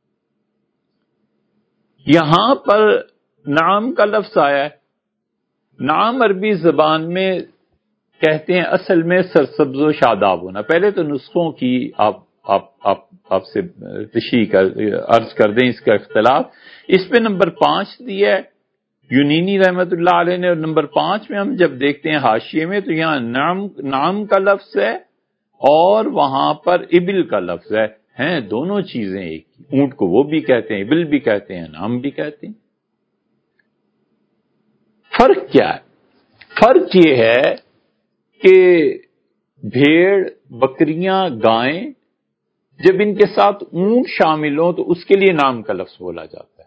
یہاں پر نعم کا لفظ آیا ہے۔ نعم عربی زبان میں کہتے ہیں اصل میں سرسبز و شاداب ہونا۔ پہلے تو نسخوں کی آپ آپ آپ آپ سے تشریح کر عرض کر دیں اس کا اختلاف۔ اس پہ نمبر پانچ دیا ہے یونینی رحمت اللہ علیہ نے، اور نمبر پانچ میں ہم جب دیکھتے ہیں حاشیے میں تو یہاں نعم نعم کا لفظ ہے اور وہاں پر ابل کا لفظ ہے، ہیں دونوں چیزیں ایک ہی۔ اونٹ کو وہ بھی کہتے ہیں، ابل بھی کہتے ہیں، نعم بھی کہتے ہیں۔ فرق کیا ہے؟ فرق یہ ہے کہ بھیڑ، بکریاں، گائیں، جب ان کے ساتھ اونٹ شامل ہوں تو اس کے لیے نام کا لفظ بولا جاتا ہے،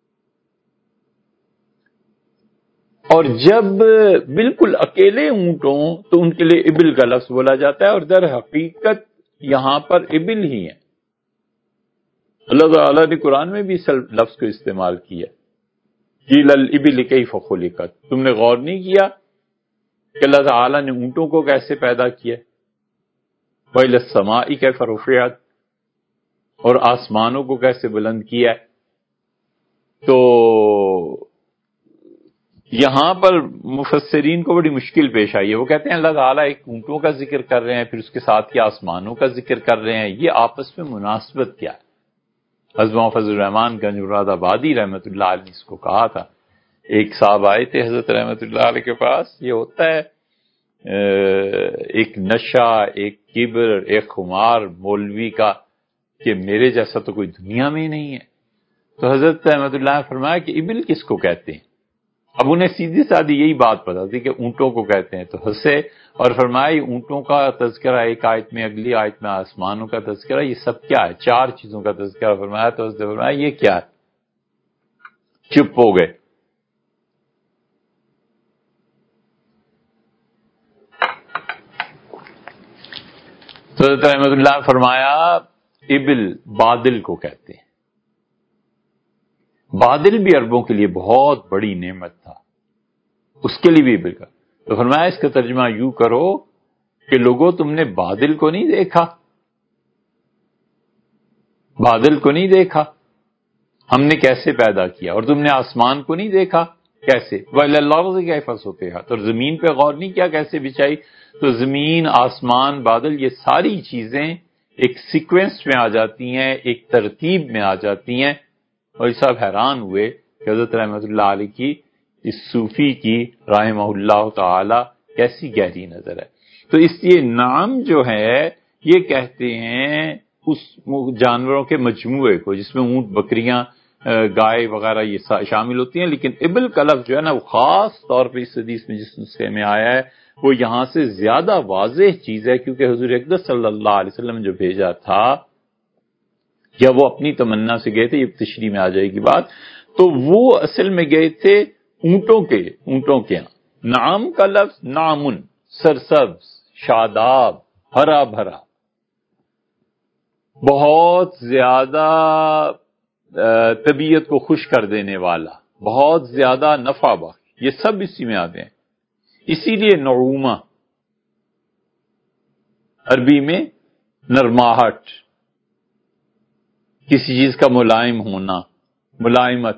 اور جب بالکل اکیلے اونٹ ہوں تو ان کے لیے ابل کا لفظ بولا جاتا ہے، اور در حقیقت یہاں پر ابل ہی ہیں۔ اللہ تعالیٰ نے قرآن میں بھی اس لفظ کو استعمال کیا، قیل الابل کیف خلقت۔ تم نے غور نہیں کیا کہ اللہ تعالیٰ نے اونٹوں کو کیسے پیدا کیا، وَإِلَى السَّمَاءِ كَيْفَ رُفِعَتْ، اور آسمانوں کو کیسے بلند کیا ہے۔ تو یہاں پر مفسرین کو بڑی مشکل پیش آئی ہے، وہ کہتے ہیں اللہ تعالیٰ ایک اونٹوں کا ذکر کر رہے ہیں، پھر اس کے ساتھ کیا آسمانوں کا ذکر کر رہے ہیں، یہ آپس میں مناسبت کیا ہے؟ حضرت محمد فضل الرحمان گنج مراد آبادی رحمت اللہ علیہ نے اس کو کہا تھا۔ ایک صاحب آئے تھے حضرت رحمت اللہ علیہ کے پاس، یہ ہوتا ہے ایک نشہ، ایک کبر، ایک خمار مولوی کا کہ میرے جیسا تو کوئی دنیا میں ہی نہیں ہے۔ تو حضرت رحمت اللہ نے فرمایا کہ ابل کس کو کہتے ہیں؟ اب انہیں سیدھی سادھی یہی بات پتا تھی کہ اونٹوں کو کہتے ہیں، تو ہنسے اور فرمایا اونٹوں کا تذکرہ ایک آیت میں، اگلی آیت میں آسمانوں کا تذکرہ، یہ سب کیا ہے؟ چار چیزوں کا تذکرہ فرمایا۔ تو حضرت نے فرمایا یہ کیا ہے؟ چپ ہو گئے۔ تو حضرت رحمت اللہ نے فرمایا ابل بادل کو کہتے ہیں۔ بادل بھی عربوں کے لیے بہت بڑی نعمت تھا، اس کے لیے بھی ابل کا۔ تو فرمایا اس کا ترجمہ یوں کرو کہ لوگوں تم نے بادل کو نہیں دیکھا، بادل کو نہیں دیکھا ہم نے کیسے پیدا کیا، اور تم نے آسمان کو نہیں دیکھا کیسے، وَإِلَى الْأَرْضِ كَيْفَ سُطِحَتْ، اور زمین پہ غور نہیں کیا کیسے بچھائی۔ تو زمین، آسمان، بادل، یہ ساری چیزیں ایک سیکوینس میں آ جاتی ہیں، ایک ترتیب میں آ جاتی ہیں، اور یہ سب حیران ہوئے کہ حضرت رحمت اللہ علیہ کی اس صوفی کی رحمہ اللہ تعالی کیسی گہری نظر ہے۔ تو اس لیے نام جو ہے یہ کہتے ہیں اس جانوروں کے مجموعے کو جس میں اونٹ، بکریاں، گائے وغیرہ یہ شامل ہوتی ہیں، لیکن ابل کا لفظ جو ہے نا وہ خاص طور پہ اس حدیث میں جس نسخے میں آیا ہے وہ یہاں سے زیادہ واضح چیز ہے، کیونکہ حضور اقدس صلی اللہ علیہ وسلم جو بھیجا تھا یا وہ اپنی تمنا سے گئے تھے، یہ تشریح میں آ جائے گی بات، تو وہ اصل میں گئے تھے اونٹوں کے اونٹوں کے ہاں۔ نعام کا لفظ نعمن، سرسبز، شاداب، ہرا بھرا، بہت زیادہ طبیعت کو خوش کر دینے والا، بہت زیادہ نفع بخش، یہ سب اسی میں آتے ہیں۔ اسی لیے نعومہ عربی میں نرماہٹ، کسی چیز کا ملائم ہونا، ملائمت۔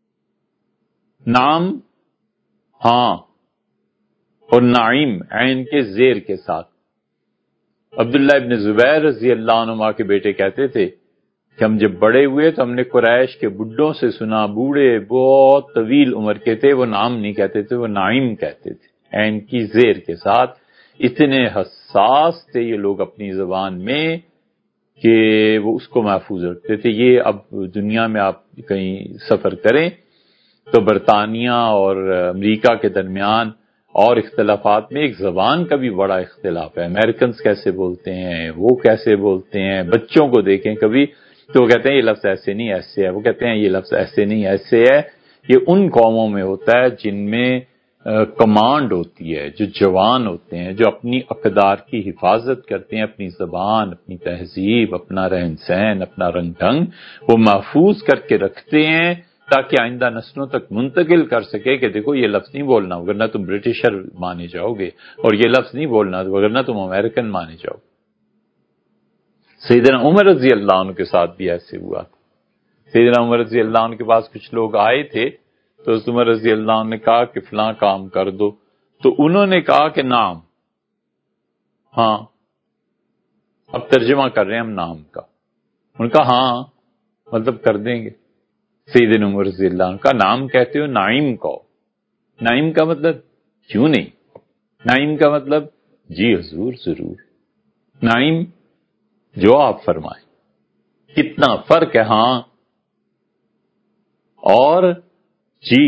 نعم ہاں، اور نعیم عین کے زیر کے ساتھ۔ عبداللہ ابن زبیر رضی اللہ عنہ کے بیٹے کہتے تھے کہ ہم جب بڑے ہوئے تو ہم نے قریش کے بڈھوں سے سنا، بوڑھے بہت طویل عمر کے تھے، وہ نام نہیں کہتے تھے، وہ نعیم کہتے تھے، عین کی زیر کے ساتھ۔ اتنے حساس تھے یہ لوگ اپنی زبان میں کہ وہ اس کو محفوظ رکھتے تھے۔ یہ اب دنیا میں آپ کہیں سفر کریں تو برطانیہ اور امریکہ کے درمیان اور اختلافات میں ایک زبان کا بھی بڑا اختلاف ہے۔ امریکنز کیسے بولتے ہیں، وہ کیسے بولتے ہیں، بچوں کو دیکھیں کبھی تو وہ کہتے ہیں یہ لفظ ایسے نہیں ایسے ہے، وہ کہتے ہیں یہ لفظ ایسے نہیں ایسے ہے۔ یہ ان قوموں میں ہوتا ہے جن میں کمانڈ ہوتی ہے، جو جوان ہوتے ہیں، جو اپنی اقدار کی حفاظت کرتے ہیں، اپنی زبان، اپنی تہذیب، اپنا رہن سہن، اپنا رنگ ڈھنگ وہ محفوظ کر کے رکھتے ہیں تاکہ آئندہ نسلوں تک منتقل کر سکے کہ دیکھو یہ لفظ نہیں بولنا ورنہ تم برٹشر مانے جاؤ گے، اور یہ لفظ نہیں بولنا ورنہ تم امریکن مانے جاؤ۔ سیدنا عمر رضی اللہ عنہ کے ساتھ بھی ایسے ہوا۔ سیدنا عمر رضی اللہ عنہ کے پاس کچھ لوگ آئے تھے تو عمر رضی اللہ عنہ نے کہا کہ فلاں کام کر دو، تو انہوں نے کہا کہ نام، ہاں اب ترجمہ کر رہے ہیں ہم نام کا۔ ان کا ہاں مطلب کر دیں گے۔ سیدنا عمر رضی اللہ عنہ کا نام کہتے ہو نعیم کو، نعیم کا مطلب کیوں نہیں، نعیم کا مطلب جی حضور ضرور، نعیم جو آپ فرمائیں۔ کتنا فرق ہے ہاں اور جی۔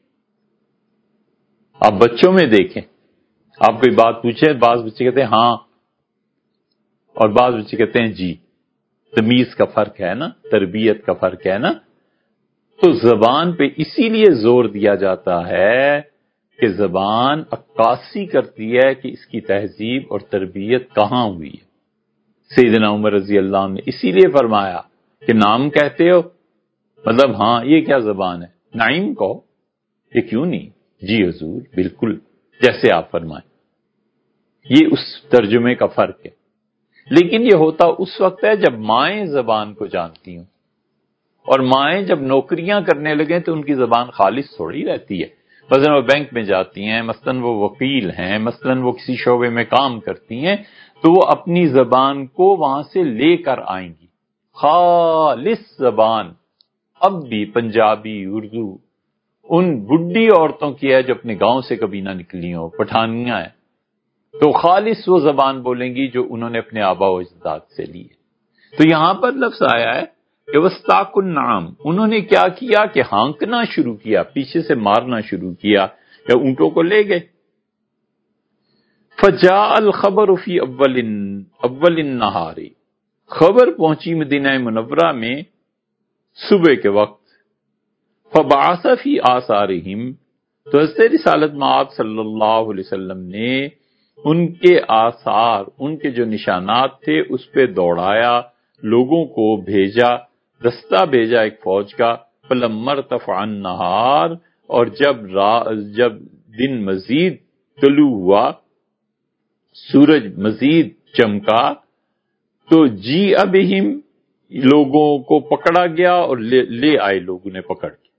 آپ بچوں میں دیکھیں، آپ کوئی بات پوچھیں، بعض بچے کہتے ہیں ہاں اور بعض بچے کہتے ہیں جی۔ تمیز کا فرق ہے نا، تربیت کا فرق ہے نا۔ تو زبان پہ اسی لیے زور دیا جاتا ہے کہ زبان عکاسی کرتی ہے کہ اس کی تہذیب اور تربیت کہاں ہوئی ہے۔ سیدنا عمر رضی اللہ عنہ نے اسی لیے فرمایا کہ نام کہتے ہو مطلب ہاں یہ کیا زبان ہے، نعیم کہو، یہ کیوں نہیں، جی حضور بالکل جیسے آپ فرمائیں۔ یہ اس ترجمے کا فرق ہے۔ لیکن یہ ہوتا اس وقت ہے جب مائیں زبان کو جانتی ہوں، اور مائیں جب نوکریاں کرنے لگیں تو ان کی زبان خالص تھوڑی رہتی ہے۔ مثلا وہ بینک میں جاتی ہیں، مثلا وہ وکیل ہیں، مثلا وہ کسی شعبے میں کام کرتی ہیں، تو وہ اپنی زبان کو وہاں سے لے کر آئیں گی، خالص زبان۔ اب بھی پنجابی، اردو ان بڈھی عورتوں کی ہے جو اپنے گاؤں سے کبھی نہ نکلی ہوں، پٹھانیاں ہیں، تو خالص وہ زبان بولیں گی جو انہوں نے اپنے آبا و اجداد سے لی ہے۔ تو یہاں پر لفظ آیا ہے کہ وَاسْتَاقُ النَّعَامَ، انہوں نے کیا کیا کہ ہانکنا شروع کیا، پیچھے سے مارنا شروع کیا یا اونٹوں کو لے گئے۔ فَجَاءَ الْخَبَرُ فِي اول اول النَّهَارِ، خبر پہنچی مدینہ منورہ میں صبح کے وقت۔ فَبَعَثَ فِي آثَارِهِمْ، تو حضرت رسالت مآب صلی اللہ علیہ وسلم نے ان کے آثار، ان کے جو نشانات تھے اس پہ دوڑایا، لوگوں کو بھیجا، دستہ بھیجا ایک فوج کا۔ فَلَمَّا ارْتَفَعَ النَّهَارُ، اور جب جب دن مزید طلوع ہوا، سورج مزید چمکا، تو جی ابہم، لوگوں کو پکڑا گیا اور لے, لے آئے لوگوں نے پکڑ کے۔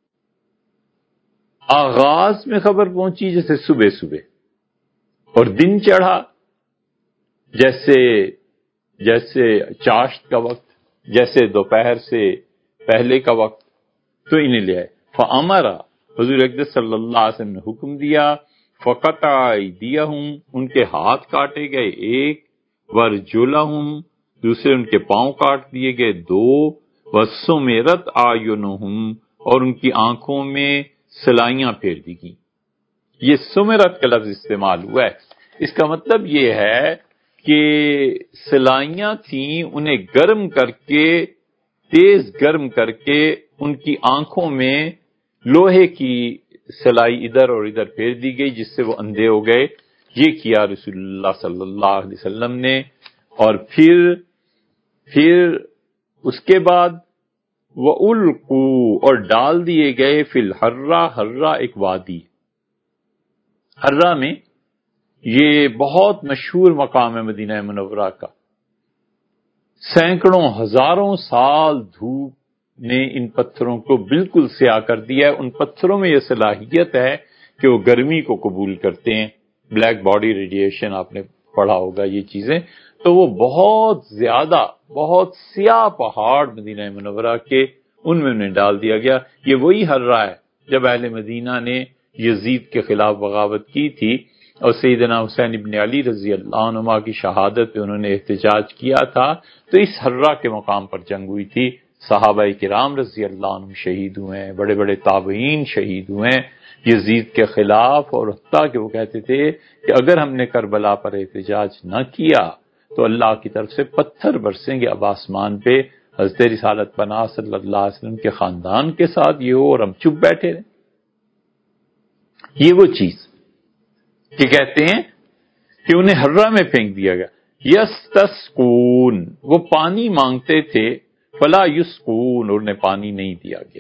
آغاز میں خبر پہنچی جیسے صبح صبح، اور دن چڑھا جیسے جیسے چاشت کا وقت، جیسے دوپہر سے پہلے کا وقت، تو انہیں لے آئے۔ فَأَمَرَ، حضور اقدس صلی اللہ علیہ وسلم نے حکم دیا، فَقَطَعَ أَيْدِيَهُمْ، ان کے ہاتھ کاٹے گئے ایک، وَأَرْجُلَهُمْ، دوسرے ان کے پاؤں کاٹ دیے گئے دو، وَسُمِرَتْ أَعْيُنُهُمْ، اور ان کی آنکھوں میں سلائیاں پھیر دی گئیں۔ یہ سمرت کا لفظ استعمال ہوا ہے، اس کا مطلب یہ ہے کہ سلائیاں تھیں، انہیں گرم کر کے، تیز گرم کر کے ان کی آنکھوں میں لوہے کی سلائی ادھر اور ادھر پھیر دی گئی جس سے وہ اندھے ہو گئے۔ یہ کیا رسول اللہ صلی اللہ علیہ وسلم نے، اور پھر پھر اس کے بعد وَأُلْقُوا، اور ڈال دیے گئے، فی الحرہ، حرہ ایک وادی، حرہ میں یہ بہت مشہور مقام ہے مدینہ منورہ کا۔ سینکڑوں ہزاروں سال دھوپ نے ان پتھروں کو بالکل سیاہ کر دیا ہے۔ ان پتھروں میں یہ صلاحیت ہے کہ وہ گرمی کو قبول کرتے ہیں۔ بلیک باڈی ریڈیشن آپ نے پڑھا ہوگا یہ چیزیں، تو وہ بہت زیادہ بہت سیاہ پہاڑ مدینہ منورہ کے ان میں انہیں ڈال دیا گیا۔ یہ وہی ہررا ہے جب اہل مدینہ نے یزید کے خلاف بغاوت کی تھی اور سیدنا حسین ابن علی رضی اللہ عنہما کی شہادت پہ انہوں نے احتجاج کیا تھا، تو اس ہررا کے مقام پر جنگ ہوئی تھی۔ صحابہ کرام رضی اللہ عنہم شہید ہوئے ہیں، بڑے بڑے تابعین شہید ہوئے ہیں یزید کے خلاف، اور حتیٰ کہ وہ کہتے تھے کہ اگر ہم نے کربلا پر احتجاج نہ کیا تو اللہ کی طرف سے پتھر برسیں گے اب آسمان پہ، حضرت رسالت پناہ صلی اللہ علیہ وسلم کے خاندان کے ساتھ یہ ہو اور ہم چپ بیٹھے رہیں۔ یہ وہ چیز کہ کہتے ہیں کہ انہیں ہررا میں پھینک دیا گیا۔ یستسقون، وہ پانی مانگتے تھے، فلا یسقون، اور انہیں پانی نہیں دیا گیا۔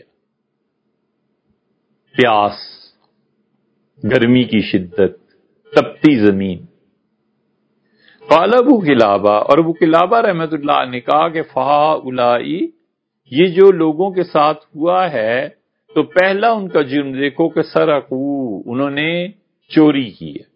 پیاس، گرمی کی شدت، تپتی زمین۔ قال ابو قلابہ، اور ابو قلابہ رحمت اللہ نے کہا کہ فہؤلائی، یہ جو لوگوں کے ساتھ ہوا ہے، تو پہلا ان کا جرم دیکھو کہ سرقو، انہوں نے چوری کی ہے،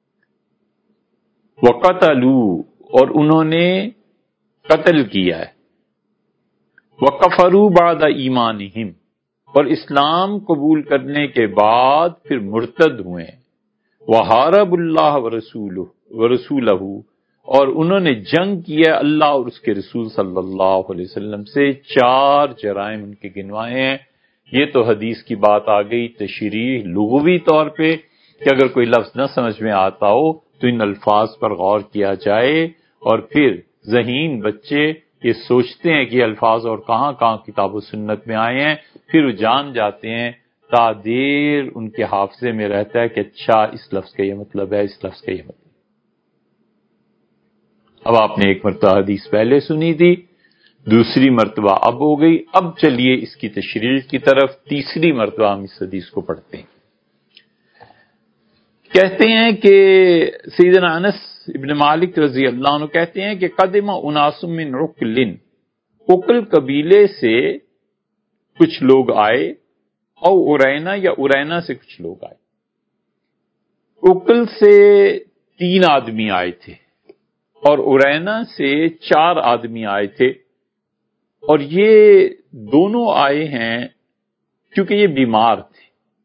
وقتلوا، اور انہوں نے قتل کیا ہے، وکفروا بعد ایمانہم، اور اسلام قبول کرنے کے بعد پھر مرتد ہوئے ہیں، وحارب اللہ ورسولہ ورسولہ، اور انہوں نے جنگ کیا اللہ اور اس کے رسول صلی اللہ علیہ وسلم سے۔ چار جرائم ان کے گنوائے ہیں۔ یہ تو حدیث کی بات آ گئی تشریح لغوی طور پہ کہ اگر کوئی لفظ نہ سمجھ میں آتا ہو تو ان الفاظ پر غور کیا جائے، اور پھر ذہین بچے یہ سوچتے ہیں کہ یہ الفاظ اور کہاں کہاں کتاب و سنت میں آئے ہیں، پھر وہ جان جاتے ہیں، تا دیر ان کے حافظے میں رہتا ہے کہ اچھا اس لفظ کا یہ مطلب ہے، اس لفظ کا یہ مطلب۔ اب آپ نے ایک مرتبہ حدیث پہلے سنی تھی، دوسری مرتبہ اب ہو گئی، اب چلیے اس کی تشریح کی طرف۔ تیسری مرتبہ ہم اس حدیث کو پڑھتے ہیں۔ کہتے ہیں کہ سیدنا انس ابن مالک رضی اللہ عنہ کہتے ہیں کہ قدم اناس من عقل، عقل قبیلے سے کچھ لوگ آئے، او ارینا، یا ارینا سے کچھ لوگ آئے۔ عقل سے تین آدمی آئے تھے اور ارینا سے چار آدمی آئے تھے، اور یہ دونوں آئے ہیں کیونکہ یہ بیمار تھے،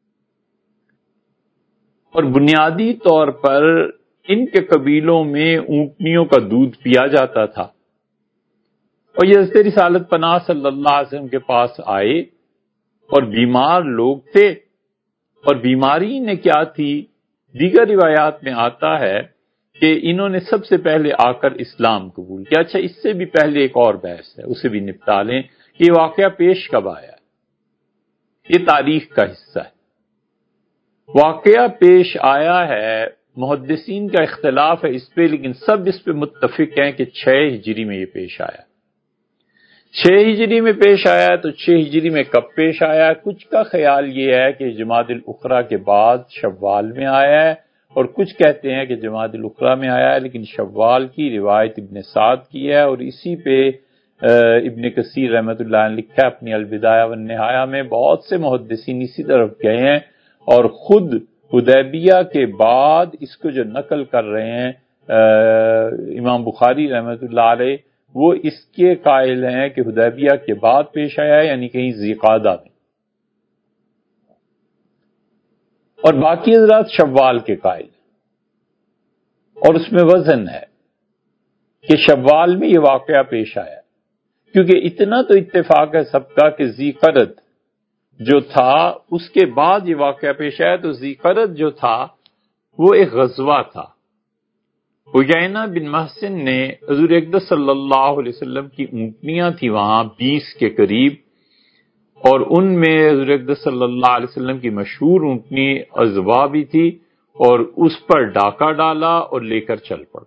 اور بنیادی طور پر ان کے قبیلوں میں اونٹنیوں کا دودھ پیا جاتا تھا، اور یہ حضرت رسالت پناہ صلی اللہ علیہ وسلم کے پاس آئے اور بیمار لوگ تھے، اور بیماری نے کیا تھی، دیگر روایات میں آتا ہے کہ انہوں نے سب سے پہلے آ کر اسلام قبول کیا۔ اچھا، اس سے بھی پہلے ایک اور بحث ہے، اسے بھی نپٹا لیں کہ یہ واقعہ پیش کب آیا ہے۔ یہ تاریخ کا حصہ ہے۔ واقعہ پیش آیا ہے، محدثین کا اختلاف ہے اس پہ، لیکن سب اس پہ متفق ہیں کہ چھ ہجری میں یہ پیش آیا۔ چھ ہجری میں پیش آیا ہے، تو چھ ہجری میں کب پیش آیا ہے؟ کچھ کا خیال یہ ہے کہ جمادی الاخری کے بعد شوال میں آیا ہے، اور کچھ کہتے ہیں کہ جمادی الاخری میں آیا ہے، لیکن شوال کی روایت ابن سعد کی ہے، اور اسی پہ ابن کثیر رحمۃ اللہ علیہ نے لکھا ہے اپنی البدایہ والنہایہ میں۔ بہت سے محدثین اسی طرف گئے ہیں، اور خود حدیبیہ کے بعد اس کو جو نقل کر رہے ہیں امام بخاری رحمۃ اللہ علیہ، وہ اس کے قائل ہیں کہ حدیبیہ کے بعد پیش آیا ہے، یعنی کہیں ذی قعدہ میں، اور باقی حضرات شوال کے قائل ہیں، اور اس میں وزن ہے کہ شوال میں یہ واقعہ پیش آیا، کیونکہ اتنا تو اتفاق ہے سب کا کہ ذی قعدہ جو تھا اس کے بعد یہ واقعہ پیش آیا، تو ذی قعدہ جو تھا وہ ایک غزوہ تھا۔ عیینہ بن محسن نے حضور اقدس صلی اللہ علیہ وسلم کی اونٹنیاں تھی وہاں بیس کے قریب، اور ان میں حضور اقدس صلی اللہ علیہ وسلم کی مشہور اونٹنی عذبہ بھی تھی، اور اس پر ڈاکہ ڈالا اور لے کر چل پڑا۔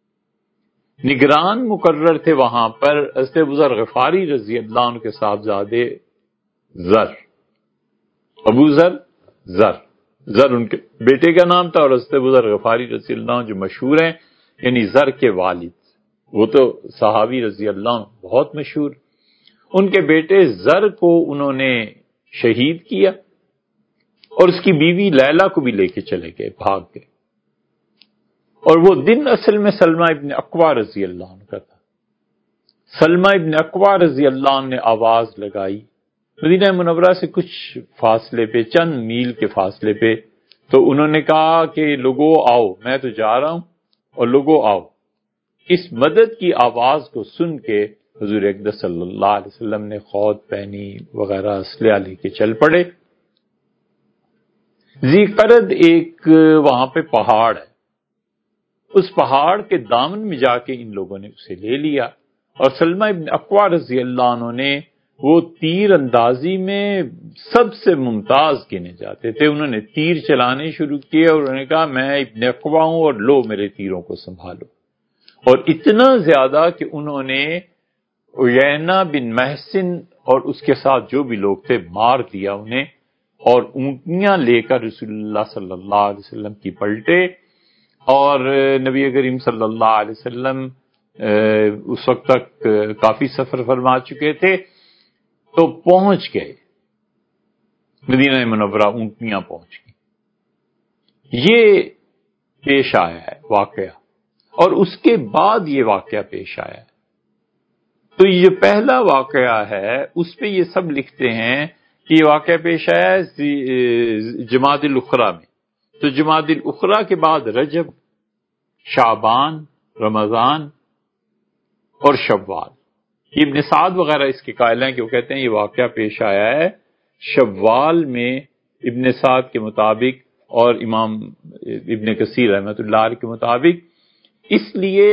نگران مقرر تھے وہاں پر حضرت ابو ذر غفاری رضی اللہ عنہ کے صاحبزادے ذر، ابو ذر ذر ذر ان کے بیٹے کا نام تھا، اور حضرت ابو ذر غفاری رضی اللہ عنہ جو مشہور ہیں، یعنی ذر کے والد، وہ تو صحابی رضی اللہ عنہ بہت مشہور، ان کے بیٹے ذر کو انہوں نے شہید کیا، اور اس کی بیوی لیلا کو بھی لے کے چلے گئے، بھاگ گئے، اور وہ دن اصل میں سلمہ ابن اکوع رضی اللہ عنہ کا تھا۔ سلمہ ابن اکوع رضی اللہ عنہ نے آواز لگائی مدینہ منورہ سے کچھ فاصلے پہ، چند میل کے فاصلے پہ، تو انہوں نے کہا کہ لوگوں آؤ، میں تو جا رہا ہوں اور لوگوں آؤ۔ اس مدد کی آواز کو سن کے حضور اقدس صلی اللہ علیہ وسلم نے خود پہنی وغیرہ اسلحہ لے کے چل پڑے۔ ذی قرد ایک وہاں پہ پہاڑ ہے، اس پہاڑ کے دامن میں جا کے ان لوگوں نے اسے لے لیا، اور سلمہ ابن اکوع رضی اللہ عنہ نے وہ تیر اندازی میں سب سے ممتاز گنے جاتے تھے، انہوں نے تیر چلانے شروع کیے اور انہوں نے کہا میں ابن اکوع ہوں اور لو میرے تیروں کو سنبھالو، اور اتنا زیادہ کہ انہوں نے عیینہ بن محسن اور اس کے ساتھ جو بھی لوگ تھے مار دیا انہیں، اور اونٹنیاں لے کر رسول اللہ صلی اللہ علیہ وسلم کی پلٹے، اور نبی کریم صلی اللہ علیہ وسلم اس وقت تک کافی سفر فرما چکے تھے، تو پہنچ گئے مدینہ منورہ، اونٹنیاں پہنچ گئی۔ یہ پیش آیا ہے واقعہ، اور اس کے بعد یہ واقعہ پیش آیا ہے۔ تو یہ جو پہلا واقعہ ہے اس پہ یہ سب لکھتے ہیں کہ یہ واقعہ پیش آیا ہے جمادی الاخری میں، تو جمادی الاخری کے بعد رجب، شعبان، رمضان اور شوال، ابن سعد وغیرہ اس کے قائل ہیں کہ وہ کہتے ہیں یہ واقعہ پیش آیا ہے شوال میں ابن سعد کے مطابق اور امام ابن کثیر رحمۃ اللہ علیہ کے مطابق، اس لیے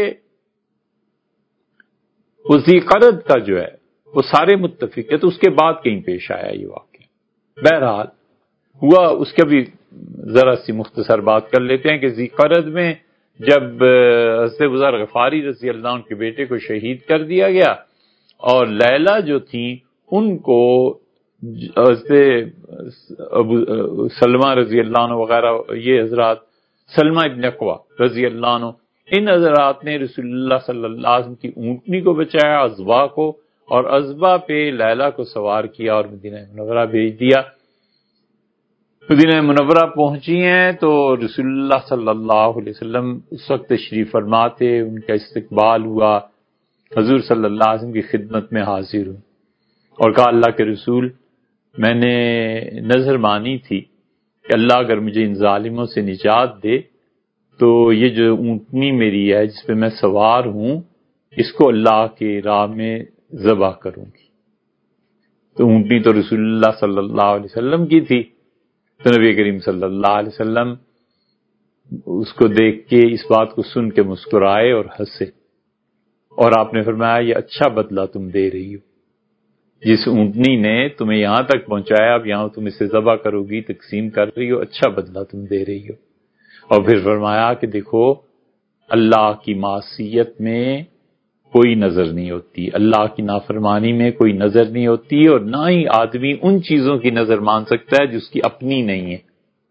وہ ذی قرد کا جو ہے وہ سارے متفق ہے، تو اس کے بعد کہیں پیش آیا یہ واقعہ۔ بہرحال ہوا، اس کا بھی ذرا سی مختصر بات کر لیتے ہیں کہ ذی قرد میں جب حضرت ابوذر غفاری رضی اللہ عنہ کے بیٹے کو شہید کر دیا گیا، اور لیلہ جو تھیں ان کو حضرت ابو سلمہ رضی اللہ عنہ وغیرہ، یہ حضرات سلمہ ابن اکوع رضی اللہ عنہ، ان حضرات نے رسول اللہ صلی اللہ علیہ وسلم کی اونٹنی کو بچایا، عذبہ کو، اور عذبہ پہ لیلہ کو سوار کیا اور مدینہ منورہ بھیج دیا۔ مدینہ منورہ پہنچی ہیں تو رسول اللہ صلی اللہ علیہ وسلم اس وقت تشریف فرما تھے، ان کا استقبال ہوا، حضور صلی اللہ علیہ وسلم کی خدمت میں حاضر ہوئے اور کہا اللہ کے رسول، میں نے نظر مانی تھی کہ اللہ اگر مجھے ان ظالموں سے نجات دے تو یہ جو اونٹنی میری ہے جس پہ میں سوار ہوں، اس کو اللہ کی راہ میں ذبح کروں گی۔ تو اونٹنی تو رسول اللہ صلی اللہ علیہ وسلم کی تھی، تو نبی کریم صلی اللہ علیہ وسلم اس کو دیکھ کے، اس بات کو سن کے مسکرائے اور ہنسے، اور آپ نے فرمایا یہ اچھا بدلہ تم دے رہی ہو، جس اونٹنی نے تمہیں یہاں تک پہنچایا، اب یہاں تم اسے ذبح کرو گی، تقسیم کر رہی ہو، اچھا بدلہ تم دے رہی ہو۔ اور پھر فرمایا کہ دیکھو اللہ کی معصیت میں کوئی نظر نہیں ہوتی، اللہ کی نافرمانی میں کوئی نظر نہیں ہوتی، اور نہ ہی آدمی ان چیزوں کی نظر مان سکتا ہے جو اس کی اپنی نہیں ہے۔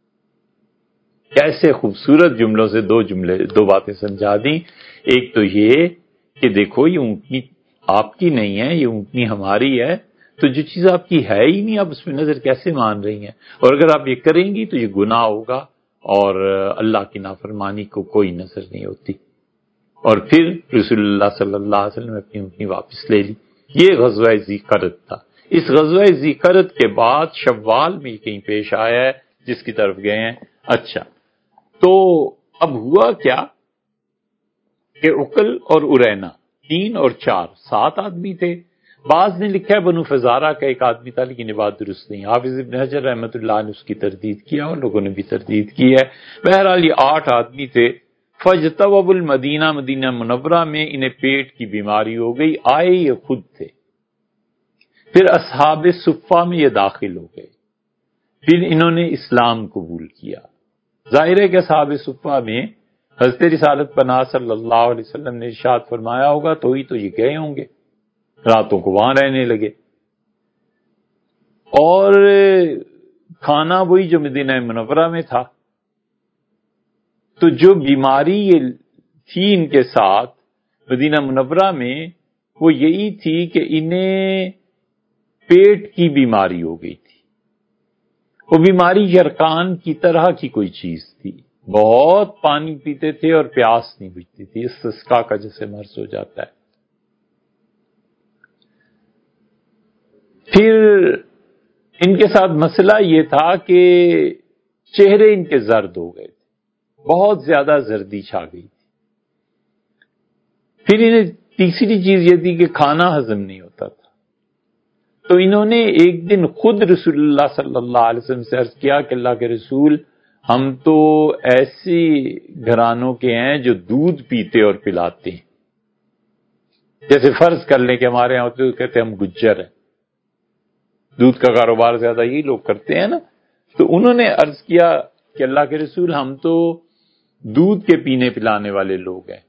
کیسے خوبصورت جملوں سے دو جملے دو باتیں سمجھا دیں۔ ایک تو یہ کہ دیکھو یہ اونٹنی آپ کی نہیں ہے، یہ اونٹنی ہماری ہے، تو جو چیز آپ کی ہے ہی نہیں آپ اس میں نظر کیسے مان رہی ہیں، اور اگر آپ یہ کریں گی تو یہ گناہ ہوگا، اور اللہ کی نافرمانی کو کوئی نظر نہیں ہوتی۔ اور پھر رسول اللہ صلی اللہ علیہ وسلم نے اپنی اونٹنی واپس لے لی۔ یہ غزوہ ذی قرد تھا۔ اس غزوہ ذی قرد کے بعد شوال میں کہیں پیش آیا ہے جس کی طرف گئے ہیں۔ اچھا، تو اب ہوا کیا کہ عقل اور ارینا تین اور چار سات آدمی تھے۔ بعض نے لکھا ہے بنو فزارہ کا ایک آدمی تھا، لیکن یہ بات درست نہیں۔ حافظ ابن حجر رحمۃ اللہ نے اس کی تردید کیا اور لوگوں نے بھی تردید کی ہے۔ بہرحال یہ آٹھ آدمی تھے۔ فجتوب المدینہ، مدینہ منورہ میں انہیں پیٹ کی بیماری ہو گئی، آئے یہ خود تھے۔ پھر اصحاب صفہ میں یہ داخل ہو گئے، پھر انہوں نے اسلام قبول کیا۔ ظاہر ہے کہ اصحاب صفہ میں حضرت رسالت پناہ صلی اللہ علیہ وسلم نے ارشاد فرمایا ہوگا تو ہی تو یہ گئے ہوں گے، راتوں کو وہاں رہنے لگے۔ اور کھانا وہی جو مدینہ منورہ میں تھا، تو جو بیماری یہ تھی ان کے ساتھ مدینہ منورہ میں، وہ یہی تھی کہ انہیں پیٹ کی بیماری ہو گئی تھی۔ وہ بیماری یرقان کی طرح کی کوئی چیز تھی، بہت پانی پیتے تھے اور پیاس نہیں بجھتی تھی، استسقاء کا جیسے مرض ہو جاتا ہے۔ پھر ان کے ساتھ مسئلہ یہ تھا کہ چہرے ان کے زرد ہو گئے تھے، بہت زیادہ زردی چھا گئی تھی۔ پھر انہیں تیسری چیز یہ تھی کہ کھانا ہضم نہیں ہوتا تھا، تو انہوں نے ایک دن خود رسول اللہ صلی اللہ علیہ وسلم سے عرض کیا کہ اللہ کے رسول، ہم تو ایسی گھرانوں کے ہیں جو دودھ پیتے اور پلاتے ہیں، جیسے فرض کر لیں کہ ہمارے یہاں ہوتے کہتے ہیں ہم گجر ہیں، دودھ کا کاروبار زیادہ یہی لوگ کرتے ہیں نا۔ تو انہوں نے عرض کیا کہ اللہ کے رسول، ہم تو دودھ کے پینے پلانے والے لوگ ہیں،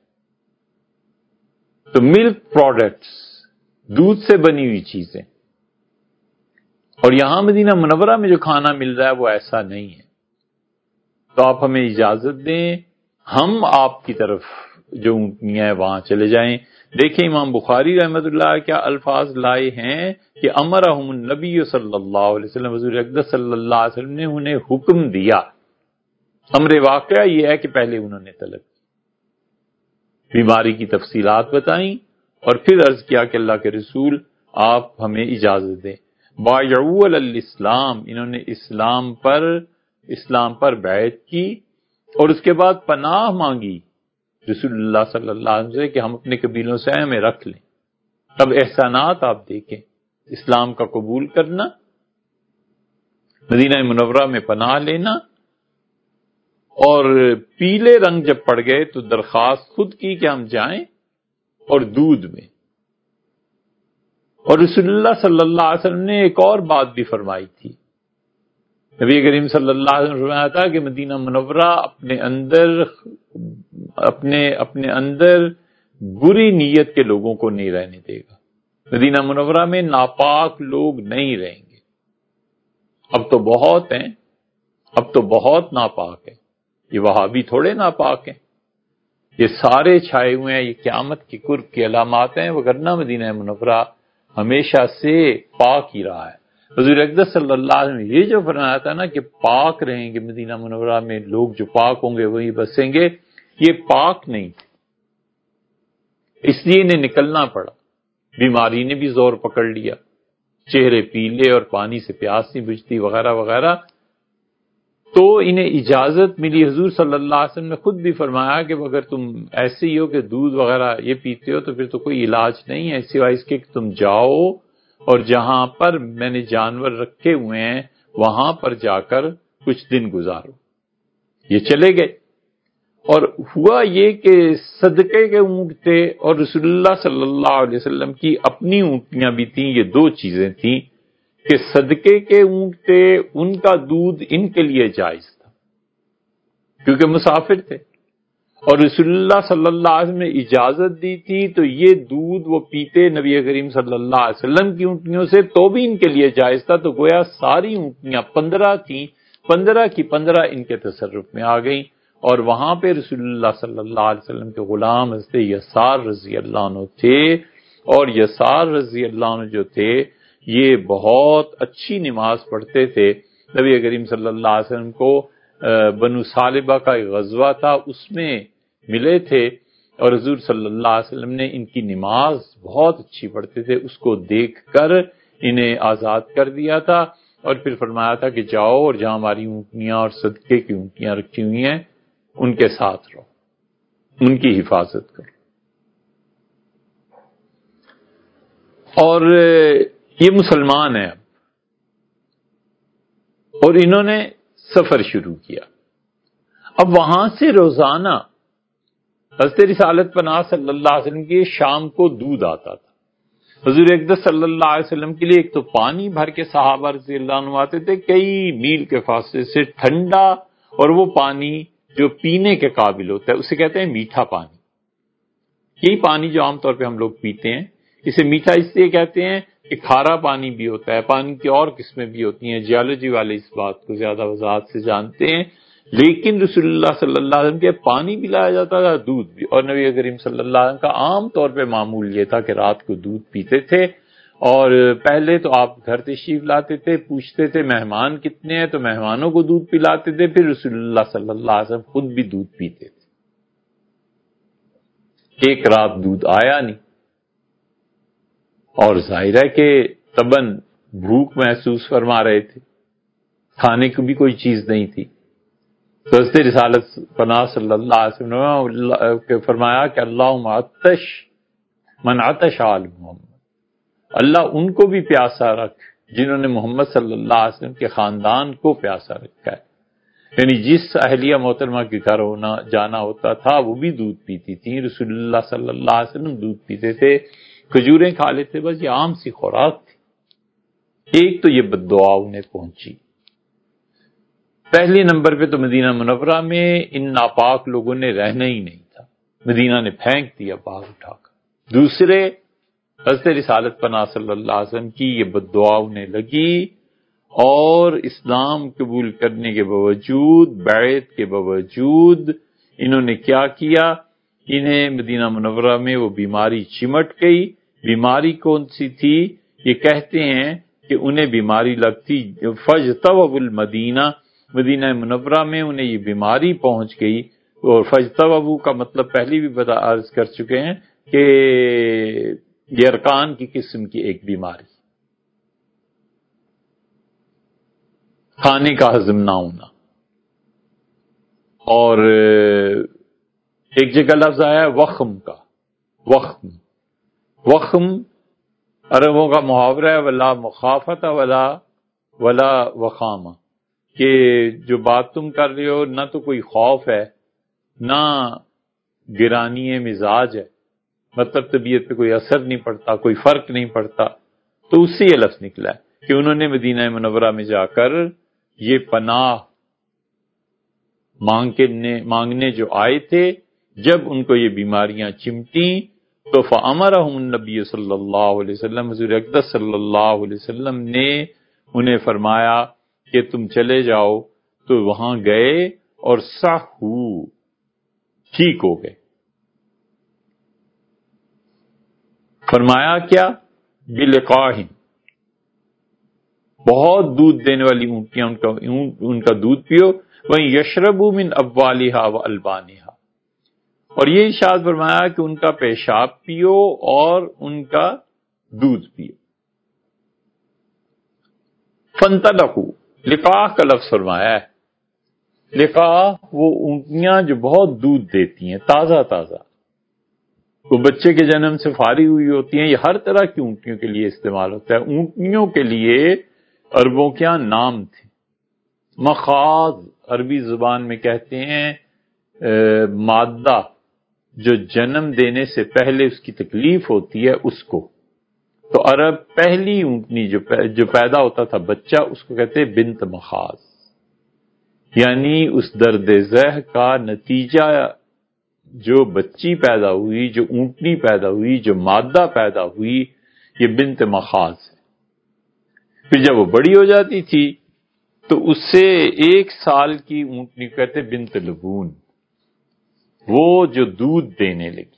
تو ملک پروڈکٹس، دودھ سے بنی ہوئی چیزیں، اور یہاں مدینہ منورہ میں جو کھانا مل رہا ہے وہ ایسا نہیں ہے، تو آپ ہمیں اجازت دیں ہم آپ کی طرف جو اونٹنیاں ہیں وہاں چلے جائیں۔ دیکھیں امام بخاری رحمۃ اللہ کیا الفاظ لائے ہیں کہ امرہم النبی صلی اللہ علیہ وسلم، حضور اقدس صلی اللہ علیہ وسلم نے انہیں حکم دیا۔ امر واقعہ یہ ہے کہ پہلے انہوں نے طلب کی، بیماری کی تفصیلات بتائیں اور پھر عرض کیا کہ اللہ کے رسول آپ ہمیں اجازت دیں۔ بایعوا علی الاسلام، انہوں نے اسلام پر اسلام پر بیعت کی، اور اس کے بعد پناہ مانگی رسول اللہ صلی اللہ علیہ وسلم سے کہ ہم اپنے قبیلوں سے ہمیں رکھ لیں۔ اب احسانات آپ دیکھیں، اسلام کا قبول کرنا، مدینہ منورہ میں پناہ لینا، اور پیلے رنگ جب پڑ گئے تو درخواست خود کی کہ ہم جائیں، اور دودھ میں۔ اور رسول اللہ صلی اللہ علیہ وسلم نے ایک اور بات بھی فرمائی تھی، نبی کریم صلی اللہ علیہ وسلم نے فرمایا تھا کہ مدینہ منورہ اپنے اندر اپنے اپنے اندر بری نیت کے لوگوں کو نہیں رہنے دے گا، مدینہ منورہ میں ناپاک لوگ نہیں رہیں گے۔ اب تو بہت ہیں، اب تو بہت ناپاک ہیں، یہ وہابی تھوڑے ناپاک ہیں، یہ سارے چھائے ہوئے ہیں، یہ قیامت کی قرب کی علامات ہیں، وگرنہ مدینہ منورہ ہمیشہ سے پاک ہی رہا ہے۔ حضور اقدس صلی اللہ علیہ وسلم یہ جو فرمایا تھا نا کہ پاک رہیں گے مدینہ منورہ میں لوگ، جو پاک ہوں گے وہی بسیں گے، یہ پاک نہیں، اس لیے انہیں نکلنا پڑا، بیماری نے بھی زور پکڑ لیا، چہرے پیلے اور پانی سے پیاس نہیں بجھتی وغیرہ وغیرہ، تو انہیں اجازت ملی۔ حضور صلی اللہ علیہ وسلم نے خود بھی فرمایا کہ اگر تم ایسے ہی ہو کہ دودھ وغیرہ یہ پیتے ہو تو پھر تو کوئی علاج نہیں ہے سوائے اس کے کہ تم جاؤ اور جہاں پر میں نے جانور رکھے ہوئے ہیں وہاں پر جا کر کچھ دن گزارو۔ یہ چلے گئے، اور ہوا یہ کہ صدقے کے اونٹ تھے اور رسول اللہ صلی اللہ علیہ وسلم کی اپنی اونٹیاں بھی تھیں۔ یہ دو چیزیں تھیں کہ صدقے کے اونٹ تھے، ان کا دودھ ان کے لیے جائز تھا کیونکہ مسافر تھے، اور رسول اللہ صلی اللہ علیہ وسلم نے اجازت دی تھی، تو یہ دودھ وہ پیتے نبی کریم صلی اللہ علیہ وسلم کی اونٹنیوں سے، تو بھی ان کے لیے جائز تھا۔ تو گویا ساری اونٹنیاں پندرہ تھیں، پندرہ کی پندرہ ان کے تصرف میں آ گئیں، اور وہاں پہ رسول اللہ صلی اللہ علیہ وسلم کے غلام حضرت یسار رضی اللہ عنہ تھے، اور یسار رضی اللہ عنہ جو تھے یہ بہت اچھی نماز پڑھتے تھے۔ نبی کریم صلی اللہ علیہ وسلم کو بنو ثعلبہ کا ایک غزوہ تھا، اس میں ملے تھے، اور حضور صلی اللہ علیہ وسلم نے ان کی نماز بہت اچھی پڑھتے تھے، اس کو دیکھ کر انہیں آزاد کر دیا تھا، اور پھر فرمایا تھا کہ جاؤ اور جہاں ہماری اونٹنیاں اور صدقے کی اونٹنیاں رکھی ہوئی ہیں ان کے ساتھ رہو، ان کی حفاظت کرو۔ اور یہ مسلمان ہیں اب، اور انہوں نے سفر شروع کیا۔ اب وہاں سے روزانہ حضرت رسالت پناہ صلی اللہ علیہ وسلم کے شام کو دودھ آتا تھا۔ حضور اقدس صلی اللہ علیہ وسلم کے لیے ایک تو پانی بھر کے صحابہ رضی اللہ عنہ آتے تھے کئی میل کے فاصلے سے، ٹھنڈا، اور وہ پانی جو پینے کے قابل ہوتا ہے اسے کہتے ہیں میٹھا پانی۔ یہی پانی جو عام طور پہ ہم لوگ پیتے ہیں، اسے میٹھا اس لیے کہتے ہیں کہ کھارا پانی بھی ہوتا ہے، پانی کی اور قسمیں بھی ہوتی ہیں، جیولوجی والے اس بات کو زیادہ وضاحت سے جانتے ہیں، لیکن رسول اللہ صلی اللہ علیہ وسلم کے پانی بھی لایا جاتا تھا، دودھ بھی، اور نبی کریم صلی اللہ علیہ وسلم کا عام طور پہ معمول یہ تھا کہ رات کو دودھ پیتے تھے، اور پہلے تو آپ گھر تشریف لاتے تھے، پوچھتے تھے مہمان کتنے ہیں تو مہمانوں کو دودھ پلاتے تھے، پھر رسول اللہ صلی اللہ علیہ وسلم خود بھی دودھ پیتے تھے. ایک رات دودھ آیا نہیں، اور ظاہر ہے کہ تباً بھوک محسوس فرما رہے تھے، کھانے کی بھی کوئی چیز نہیں تھی. تو حضرت رسالت پناہ صلی اللہ علیہ وسلم نے فرمایا کہ اللہم عطش من عطش آل محمد، اللہ ان کو بھی پیاسا رکھ جنہوں نے محمد صلی اللہ علیہ وسلم کے خاندان کو پیاسا رکھا ہے. یعنی جس اہلیہ محترمہ کے گھر ہونا جانا ہوتا تھا وہ بھی دودھ پیتی تھی، رسول اللہ صلی اللہ علیہ وسلم دودھ پیتے تھے، کھجوریں کھا لیتے، بس یہ عام سی خوراک تھی. ایک تو یہ بد دعا انہیں پہنچی. پہلے نمبر پہ تو مدینہ منورہ میں ان ناپاک لوگوں نے رہنا ہی نہیں تھا، مدینہ نے پھینک دیا باغ اٹھا کر. دوسرے، حضرت رسالت پناہ صلی اللہ علیہ وسلم کی یہ بد دعا انہیں لگی، اور اسلام قبول کرنے کے باوجود، بیعت کے باوجود انہوں نے کیا کیا، انہیں مدینہ منورہ میں وہ بیماری چمٹ گئی. بیماری کون سی تھی؟ یہ کہتے ہیں کہ انہیں بیماری لگتی فجتوب المدینہ، مدینہ منورہ میں انہیں یہ بیماری پہنچ گئی. اور فجتوب کا مطلب پہلی بھی بتا عرض کر چکے ہیں کہ یہ ارکان کی قسم کی ایک بیماری، کھانے کا ہضم نہ ہونا. اور ایک جگہ لفظ آیا وخم کا، وخم وخم عربوں کا محاورہ ہے، ولا مخافت ولا ولا وخامہ، کہ جو بات تم کر رہے ہو نہ تو کوئی خوف ہے نہ گرانی مزاج ہے، مطلب طبیعت پہ کوئی اثر نہیں پڑتا، کوئی فرق نہیں پڑتا. تو اس سے یہ لفظ نکلا ہے کہ انہوں نے مدینہ منورہ میں جا کر یہ پناہ مانگنے مانگنے جو آئے تھے، جب ان کو یہ بیماریاں چمٹیں تو فَأَمَرَهُمُ النَّبِيُّ صلی اللہ علیہ وسلم، حضور اقدس صلی اللہ علیہ وسلم نے انہیں فرمایا کہ تم چلے جاؤ. تو وہاں گئے اور صحو، ٹھیک ہو گئے. فرمایا کیا؟ بِلِقَاحٍ، بہت دودھ دینے والی اونٹیاں ان کا ان کا دودھ پیو. وہیں یشربوا من ابوالہا و البانہا، اور یہ ارشاد فرمایا کہ ان کا پیشاب پیو اور ان کا دودھ پیو. فانطلقوا، لقاح کا لفظ فرمایا ہے. لقاح وہ اونٹیاں جو بہت دودھ دیتی ہیں، تازہ تازہ، وہ بچے کے جنم سے فارغ ہوئی ہوتی ہیں. یہ ہر طرح کی اونٹیوں کے لیے استعمال ہوتا ہے. اونٹیوں کے لیے عربوں کے یہاں نام تھے. مخاض عربی زبان میں کہتے ہیں مادہ جو جنم دینے سے پہلے اس کی تکلیف ہوتی ہے اس کو. تو عرب پہلی اونٹنی جو جو پیدا ہوتا تھا بچہ، اس کو کہتے ہیں بنت مخاض، یعنی اس درد ذہ کا نتیجہ جو بچی پیدا ہوئی، جو اونٹنی پیدا ہوئی، جو مادہ پیدا ہوئی، یہ بنت مخاض ہے. پھر جب وہ بڑی ہو جاتی تھی تو اس سے ایک سال کی اونٹنی کہتے بنت لبون، وہ جو دودھ دینے لگی.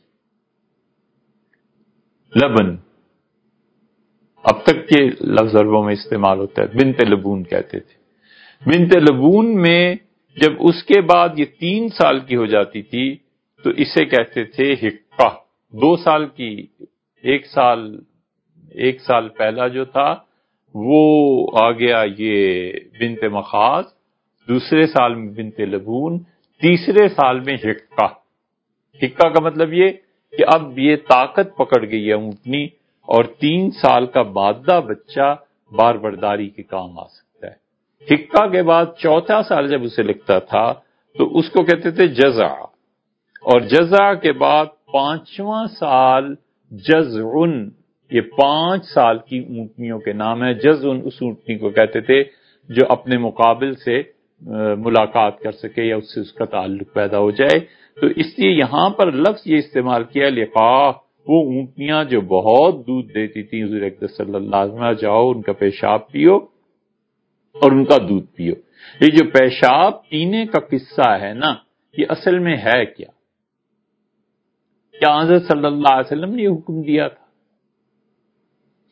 لبن اب تک کے لفظ عربوں میں استعمال ہوتا ہے، بنت لبون کہتے تھے. بنت لبون میں جب اس کے بعد یہ تین سال کی ہو جاتی تھی تو اسے کہتے تھے حقہ. دو سال کی، ایک سال ایک سال پہلا جو تھا وہ آ گیا یہ بنت مخاض، دوسرے سال میں بنت لبون، تیسرے سال میں حقہ. حقہ کا مطلب یہ کہ اب یہ طاقت پکڑ گئی ہے اونٹنی، اور تین سال کا مادہ بچہ بار برداری کے کام آ سکتا ہے. حقہ کے بعد چوتھا سال جب اسے لگتا تھا تو اس کو کہتے تھے جزع، اور جزع کے بعد پانچواں سال جزعن. یہ پانچ سال کی اونٹنیوں کے نام ہے. جزعن اس اونٹنی کو کہتے تھے جو اپنے مقابل سے ملاقات کر سکے یا اس سے اس کا تعلق پیدا ہو جائے. تو اس لیے یہاں پر لفظ یہ استعمال کیا لقاح، وہ اونٹنیاں جو بہت دودھ دیتی تھیں. حضور اقدس صلی اللہ علیہ وسلم جاؤ ان کا پیشاب پیو اور ان کا دودھ پیو. یہ جو پیشاب پینے کا قصہ ہے نا، یہ اصل میں ہے کیا؟ کیا حضرت صلی اللہ علیہ وسلم نے یہ حکم دیا تھا؟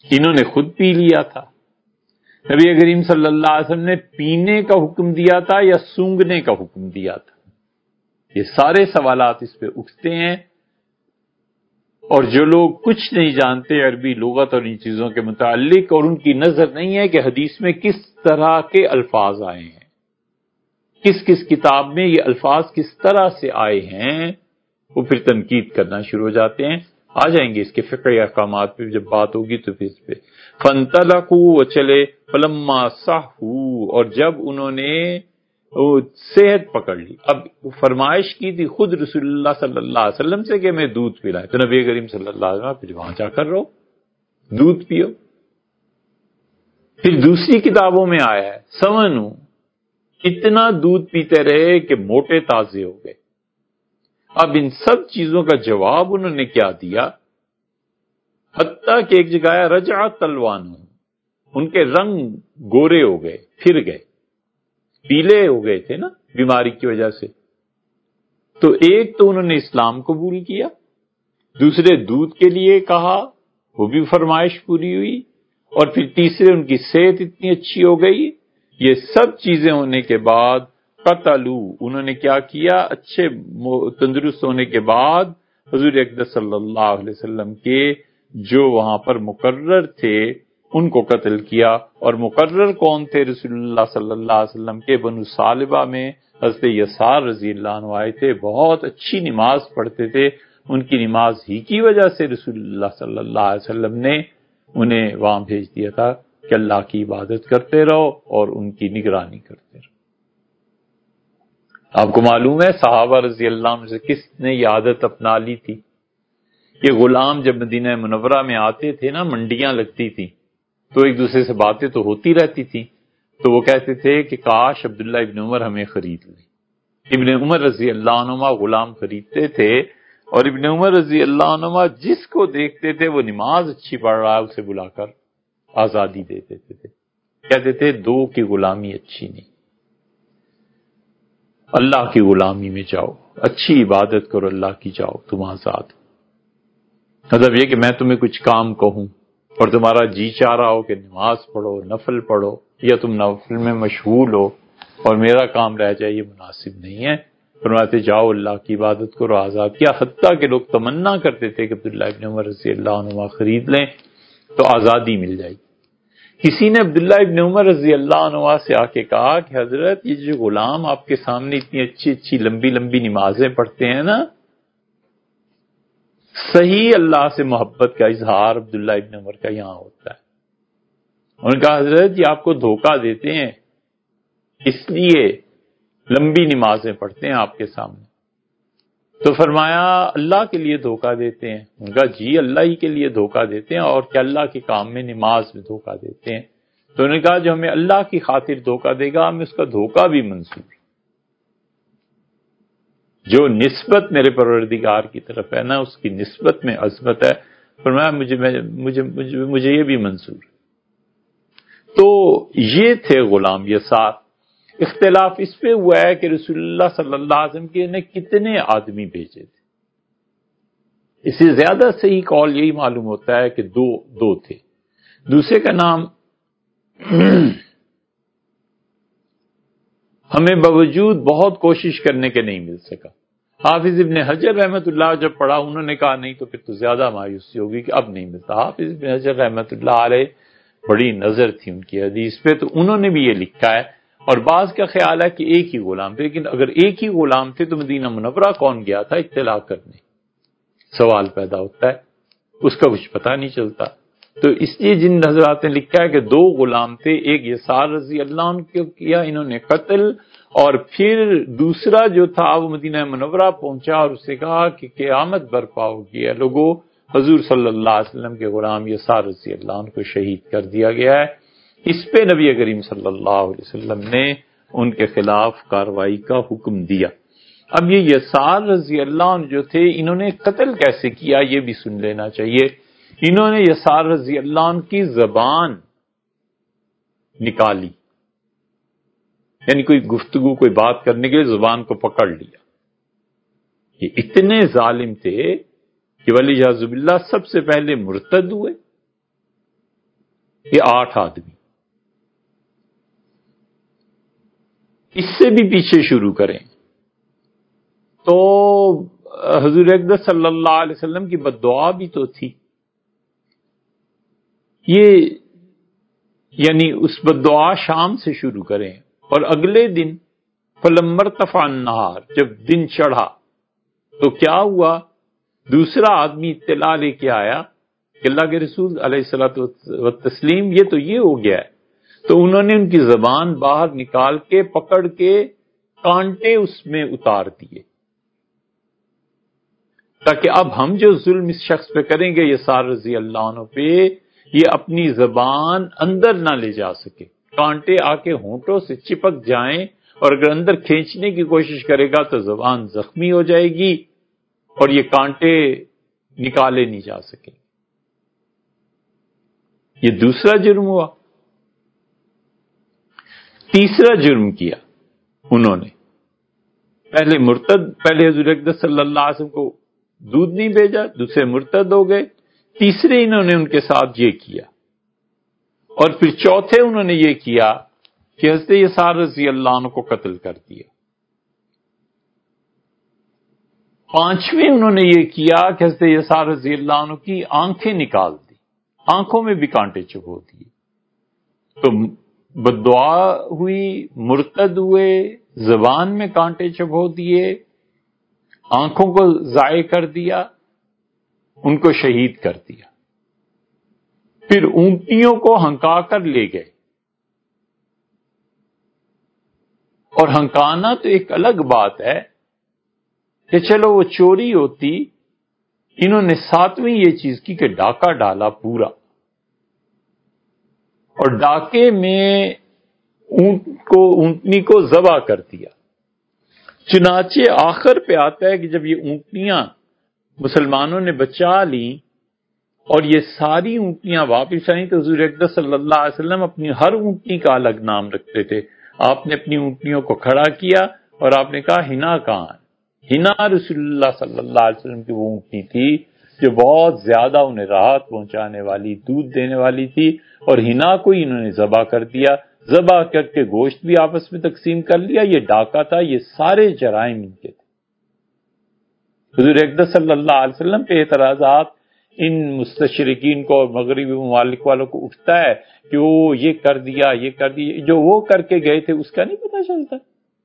انہوں نے خود پی لیا تھا، نبی کریم صلی اللہ علیہ وسلم نے پینے کا حکم دیا تھا یا سونگھنے کا حکم دیا تھا؟ یہ سارے سوالات اس پہ اٹھتے ہیں، اور جو لوگ کچھ نہیں جانتے عربی لغت اور ان چیزوں کے متعلق، اور ان کی نظر نہیں ہے کہ حدیث میں کس طرح کے الفاظ آئے ہیں، کس کس کتاب میں یہ الفاظ کس طرح سے آئے ہیں، وہ پھر تنقید کرنا شروع ہو جاتے ہیں۔ آ جائیں گے اس کے فقہی احکامات پہ جب بات ہوگی تو پھر اس پہ فَانْطَلَقُوا، وہ چلے، فَلَمَّا صَحُّوا، اور جب انہوں نے صحت پکڑ لی۔ اب فرمائش کی تھی خود رسول اللہ صلی اللہ علیہ وسلم سے کہ میں دودھ پلائیں، تو نبی کریم صلی اللہ علیہ وسلم پھر وہاں جا کر رہو، دودھ پیو۔ پھر دوسری کتابوں میں آیا ہے سمنو، اتنا دودھ پیتے رہے کہ موٹے تازے ہو گئے۔ اب ان سب چیزوں کا جواب انہوں نے کیا دیا، حتیٰ کہ ایک جگہ آیا رجع تلوان، ان کے رنگ گورے ہو گئے، پھر گئے، پیلے ہو گئے تھے نا بیماری کی وجہ سے۔ تو ایک تو انہوں نے اسلام قبول کیا، دوسرے دودھ کے لیے کہا، وہ بھی فرمائش پوری ہوئی، اور پھر تیسرے ان کی صحت اتنی اچھی ہو گئی۔ یہ سب چیزیں ہونے کے بعد قتلو، انہوں نے کیا کیا، اچھے تندرست ہونے کے بعد حضور اقدس صلی اللہ علیہ وسلم کے جو وہاں پر مقرر تھے ان کو قتل کیا۔ اور مقرر کون تھے؟ رسول اللہ صلی اللہ علیہ وسلم کے بنو سالبہ میں حضرت یسار رضی اللہ عنہ آئے تھے، بہت اچھی نماز پڑھتے تھے، ان کی نماز ہی کی وجہ سے رسول اللہ صلی اللہ علیہ وسلم نے انہیں وہاں بھیج دیا تھا کہ اللہ کی عبادت کرتے رہو اور ان کی نگرانی کرتے رہو۔ آپ کو معلوم ہے صحابہ رضی اللہ عنہ سے کس نے یہ عادت اپنا لی تھی؟ یہ غلام جب مدینہ منورہ میں آتے تھے نا، منڈیاں لگتی تھی تو ایک دوسرے سے باتیں تو ہوتی رہتی تھی، تو وہ کہتے تھے کہ کاش عبداللہ ابن عمر ہمیں خرید لیں۔ ابن عمر رضی اللہ عنہما غلام خریدتے تھے، اور ابن عمر رضی اللہ عنہما جس کو دیکھتے تھے وہ نماز اچھی پڑھ رہا ہے اسے بلا کر آزادی دے دیتے تھے، کہتے تھے دو کی غلامی اچھی نہیں، اللہ کی غلامی میں جاؤ، اچھی عبادت کرو اللہ کی، جاؤ تم آزاد۔ مطلب یہ کہ میں تمہیں کچھ کام کہوں اور تمہارا جی چاہ رہا ہو کہ نماز پڑھو، نفل پڑھو، یا تم نفل میں مشغول ہو اور میرا کام رہ جائے، یہ مناسب نہیں ہے۔ فرماتے جاؤ اللہ کی عبادت کرو، آزاد کیا۔ حتیٰ کہ لوگ تمنا کرتے تھے کہ عبداللہ ابن عمر رضی اللہ عنہ خرید لیں تو آزادی مل جائے گی۔ کسی نے عبداللہ ابن عمر رضی اللہ عنہ سے آ کے کہا کہ حضرت یہ جو غلام آپ کے سامنے اتنی اچھی اچھی لمبی لمبی نمازیں پڑھتے ہیں نا، صحیح اللہ سے محبت کا اظہار عبداللہ ابن عمر کا یہاں ہوتا ہے۔ انہوں نے کہا حضرت یہ آپ کو دھوکہ دیتے ہیں، اس لیے لمبی نمازیں پڑھتے ہیں آپ کے سامنے۔ تو فرمایا اللہ کے لیے دھوکہ دیتے ہیں؟ ان کا جی اللہ ہی کے لیے دھوکہ دیتے ہیں، اور کیا اللہ کے کام میں نماز میں دھوکہ دیتے ہیں؟ تو انہوں نے کہا جو ہمیں اللہ کی خاطر دھوکہ دے گا ہمیں اس کا دھوکہ بھی منظور، جو نسبت میرے پروردگار کی طرف ہے نا اس کی نسبت میں عظمت ہے۔ فرمایا مجھے مجھے مجھے, مجھے یہ بھی منظور۔ تو یہ تھے غلام یسار۔ اختلاف اس پہ ہوا ہے کہ رسول اللہ صلی اللہ علیہ وسلم کے نے کتنے آدمی بھیجے تھے۔ اس سے زیادہ صحیح قول یہی معلوم ہوتا ہے کہ دو دو تھے۔ دوسرے کا نام ہمیں باوجود بہت کوشش کرنے کے نہیں مل سکا۔ حافظ ابن حجر رحمت اللہ جب پڑھا انہوں نے کہا نہیں تو پھر تو زیادہ مایوسی ہوگی کہ اب نہیں ملتا۔ حافظ ابن حجر رحمت اللہ علیہ بڑی نظر تھی ان کی حدیث پہ، تو انہوں نے بھی یہ لکھا ہے، اور بعض کا خیال ہے کہ ایک ہی غلام تھے، لیکن اگر ایک ہی غلام تھے تو مدینہ منورہ کون گیا تھا اطلاع کرنے؟ سوال پیدا ہوتا ہے، اس کا کچھ پتہ نہیں چلتا۔ تو اس لیے جن حضرات نے لکھا ہے کہ دو غلام تھے، ایک یسار رضی اللہ عنہ کو کیا انہوں نے قتل، اور پھر دوسرا جو تھا وہ مدینہ منورہ پہنچا اور اسے کہا کہ قیامت برپا ہوگی ہے لوگوں، حضور صلی اللہ علیہ وسلم کے غلام یسار رضی اللہ عنہ کو شہید کر دیا گیا ہے۔ اس پہ نبی کریم صلی اللہ علیہ وسلم نے ان کے خلاف کارروائی کا حکم دیا۔ اب یہ یسار رضی اللہ عنہ جو تھے انہوں نے قتل کیسے کیا یہ بھی سن لینا چاہیے۔ انہوں نے یسار رضی اللہ عنہ کی زبان نکالی، یعنی کوئی گفتگو کوئی بات کرنے کے لیے زبان کو پکڑ لیا۔ یہ اتنے ظالم تھے کہ ولی اعوذ باللہ سب سے پہلے مرتد ہوئے، یہ آٹھ آدمی، اس سے بھی پیچھے شروع کریں تو حضور اقدس صلی اللہ علیہ وسلم کی بد دعا بھی تو تھی. یہ یعنی اس بد دعا شام سے شروع کریں، اور اگلے دن فلما ارتفع النہار، جب دن چڑھا تو کیا ہوا، دوسرا آدمی اطلاع لے کے آیا کہ اللہ کے رسول علیہ الصلوۃ والتسلیم یہ تو یہ ہو گیا ہے. تو انہوں نے ان کی زبان باہر نکال کے پکڑ کے کانٹے اس میں اتار دیے، تاکہ اب ہم جو ظلم اس شخص پہ کریں گے یسار رضی اللہ عنہ پہ، یہ اپنی زبان اندر نہ لے جا سکے، کانٹے آ کے ہونٹوں سے چپک جائیں، اور اگر اندر کھینچنے کی کوشش کرے گا تو زبان زخمی ہو جائے گی اور یہ کانٹے نکالے نہیں جا سکیں. یہ دوسرا جرم ہوا. تیسرا جرم کیا انہوں نے، پہلے مرتد پہلے حضور اقدس صلی اللہ علیہ وسلم کو دودھ نہیں بھیجا، دوسرے مرتد ہو گئے، تیسرے انہوں نے ان کے ساتھ یہ کیا، اور پھر چوتھے انہوں نے یہ کیا کہ حضرت یسار رضی اللہ عنہ کو قتل کر دیا. پانچویں انہوں نے یہ کیا کہ حضرت یسار رضی اللہ عنہ کی آنکھیں نکال دی، آنکھوں میں بھی کانٹے چبھو دیے. تو بددعا ہوئی، مرتد ہوئے، زبان میں کانٹے چبھو دیے، آنکھوں کو ضائع کر دیا، ان کو شہید کر دیا. پھر اونٹنیوں کو ہنکا کر لے گئے، اور ہنکانا تو ایک الگ بات ہے کہ چلو وہ چوری ہوتی، انہوں نے ساتویں یہ چیز کی کہ ڈاکہ ڈالا پورا، اور ڈاکے میں اونٹ کو اونٹنی کو ذبح کر دیا. چنانچہ آخر پہ آتا ہے کہ جب یہ اونٹنیاں مسلمانوں نے بچا لیں اور یہ ساری اونٹنیاں واپس آئیں تو حضور اقدس صلی اللہ علیہ وسلم اپنی ہر اونٹنی کا الگ نام رکھتے تھے. آپ نے اپنی اونٹنیوں کو کھڑا کیا اور آپ نے کہا ہنا کہاں ہے. ہنا رسول اللہ صلی اللہ علیہ وسلم کی وہ اونٹنی تھی جو بہت زیادہ انہیں راحت پہنچانے والی، دودھ دینے والی تھی، اور ہنا کو ہی انہوں نے ذبح کر دیا. ذبح کر کے گوشت بھی آپس میں تقسیم کر لیا. یہ ڈاکہ تھا، یہ سارے جرائم ان کے تھے. حضور اقدس صلی اللہ علیہ وسلم پہ اعتراضات ان مستشرقین کو اور مغربی ممالک والوں کو اٹھتا ہے کہ وہ یہ کر دیا، یہ کر دیا، جو وہ کر کے گئے تھے اس کا نہیں پتہ چلتا.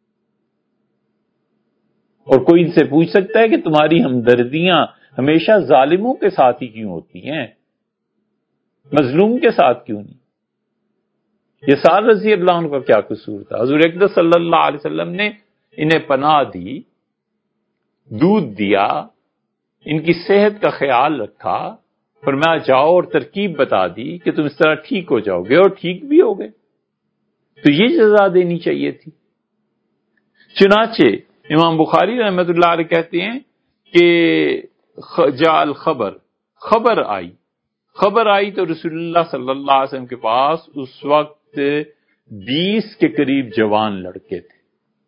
اور کوئی ان سے پوچھ سکتا ہے کہ تمہاری ہمدردیاں ہمیشہ ظالموں کے ساتھ ہی کیوں ہوتی ہیں، مظلوم کے ساتھ کیوں نہیں؟ یسار رضی اللہ عنہ کا کیا قصور تھا؟ حضور اقدس صلی اللہ علیہ وسلم نے انہیں پناہ دی، دودھ دیا، ان کی صحت کا خیال رکھا، فرمایا جاؤ، اور ترکیب بتا دی کہ تم اس طرح ٹھیک ہو جاؤ گے، اور ٹھیک بھی ہو گئے. تو یہ جزا دینی چاہیے تھی. چنانچہ امام بخاری رحمۃ اللہ علیہ کہتے ہیں کہ جال خبر خبر آئی خبر آئی تو رسول اللہ صلی اللہ علیہ وسلم کے پاس اس وقت بیس کے قریب جوان لڑکے تھے.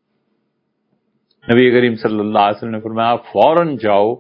نبی کریم صلی اللہ علیہ وسلم نے فرمایا فوراً جاؤ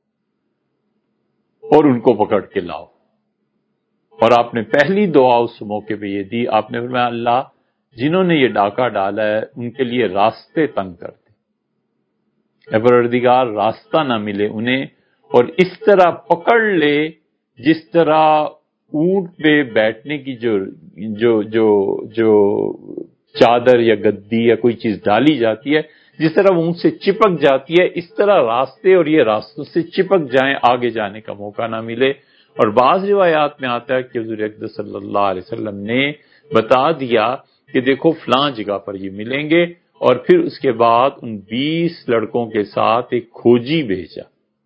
اور ان کو پکڑ کے لاؤ. اور آپ نے پہلی دعا اس موقع پہ یہ دی، آپ نے فرمایا اللہ جنہوں نے یہ ڈاکہ ڈالا ہے ان کے لیے راستے تنگ کر دے، اے پروردگار راستہ نہ ملے انہیں، اور اس طرح پکڑ لے جس طرح اونٹ پہ بیٹھنے کی جو جو جو جو چادر یا گدی یا کوئی چیز ڈالی جاتی ہے، جس طرح وہ اونٹ سے چپک جاتی ہے، اس طرح راستے اور یہ راستوں سے چپک جائیں، آگے جانے کا موقع نہ ملے. اور بعض روایات میں آتا ہے کہ حضور اقدس صلی اللہ علیہ وسلم نے بتا دیا کہ دیکھو فلاں جگہ پر یہ ملیں گے، اور پھر اس کے بعد ان بیس لڑکوں کے ساتھ ایک کھوجی بھیجا.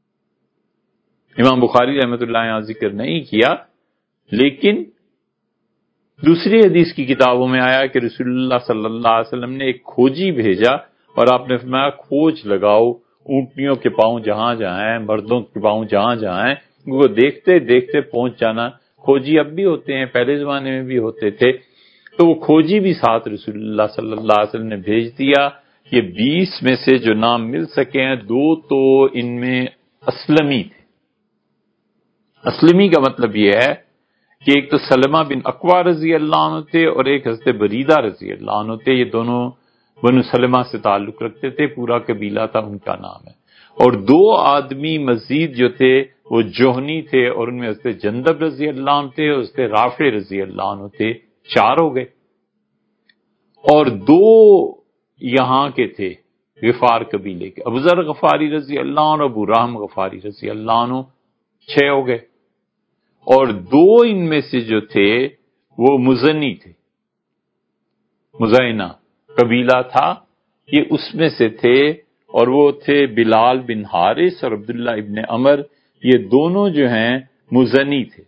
امام بخاری رحمۃ اللہ یہاں ذکر نہیں کیا، لیکن دوسری حدیث کی کتابوں میں آیا کہ رسول اللہ صلی اللہ علیہ وسلم نے ایک کھوجی بھیجا، اور آپ نے فرمایا کھوج لگاؤ اونٹنیوں کے پاؤں جہاں جہاں ہیں، مردوں کے پاؤں جہاں جہاں ہیں، وہ دیکھتے دیکھتے پہنچ جانا. کھوجی اب بھی ہوتے ہیں، پہلے زمانے میں بھی ہوتے تھے. تو وہ کھوجی بھی ساتھ رسول اللہ صلی اللہ علیہ وسلم نے بھیج دیا. یہ بیس میں سے جو نام مل سکے ہیں، دو تو ان میں اسلمی تھے. اسلمی کا مطلب یہ ہے کہ ایک تو سلمہ بن اقوا رضی اللہ عنہ تھے اور ایک حضرت بریدہ رضی اللہ عنہ تھے. یہ دونوں بنو سلمہ سے تعلق رکھتے تھے، پورا قبیلہ تھا ان کا نام ہے. اور دو آدمی مزید جو تھے وہ جوہنی تھے، اور ان میں حضرت جندب رضی اللہ عنہ تھے اور حضرت رافع رضی اللہ عنہ تھے. چار ہو گئے. اور دو یہاں کے تھے غفار قبیلے کے، ابو ذر غفاری رضی اللہ عنہ، ابو راہم غفاری رضی اللہ عنہ. چھ ہو گئے. اور دو ان میں سے جو تھے وہ مزنی تھے، مزینہ قبیلہ تھا، یہ اس میں سے تھے، اور وہ تھے بلال بن حارث اور عبداللہ ابن عمر. یہ دونوں جو ہیں مزنی تھے.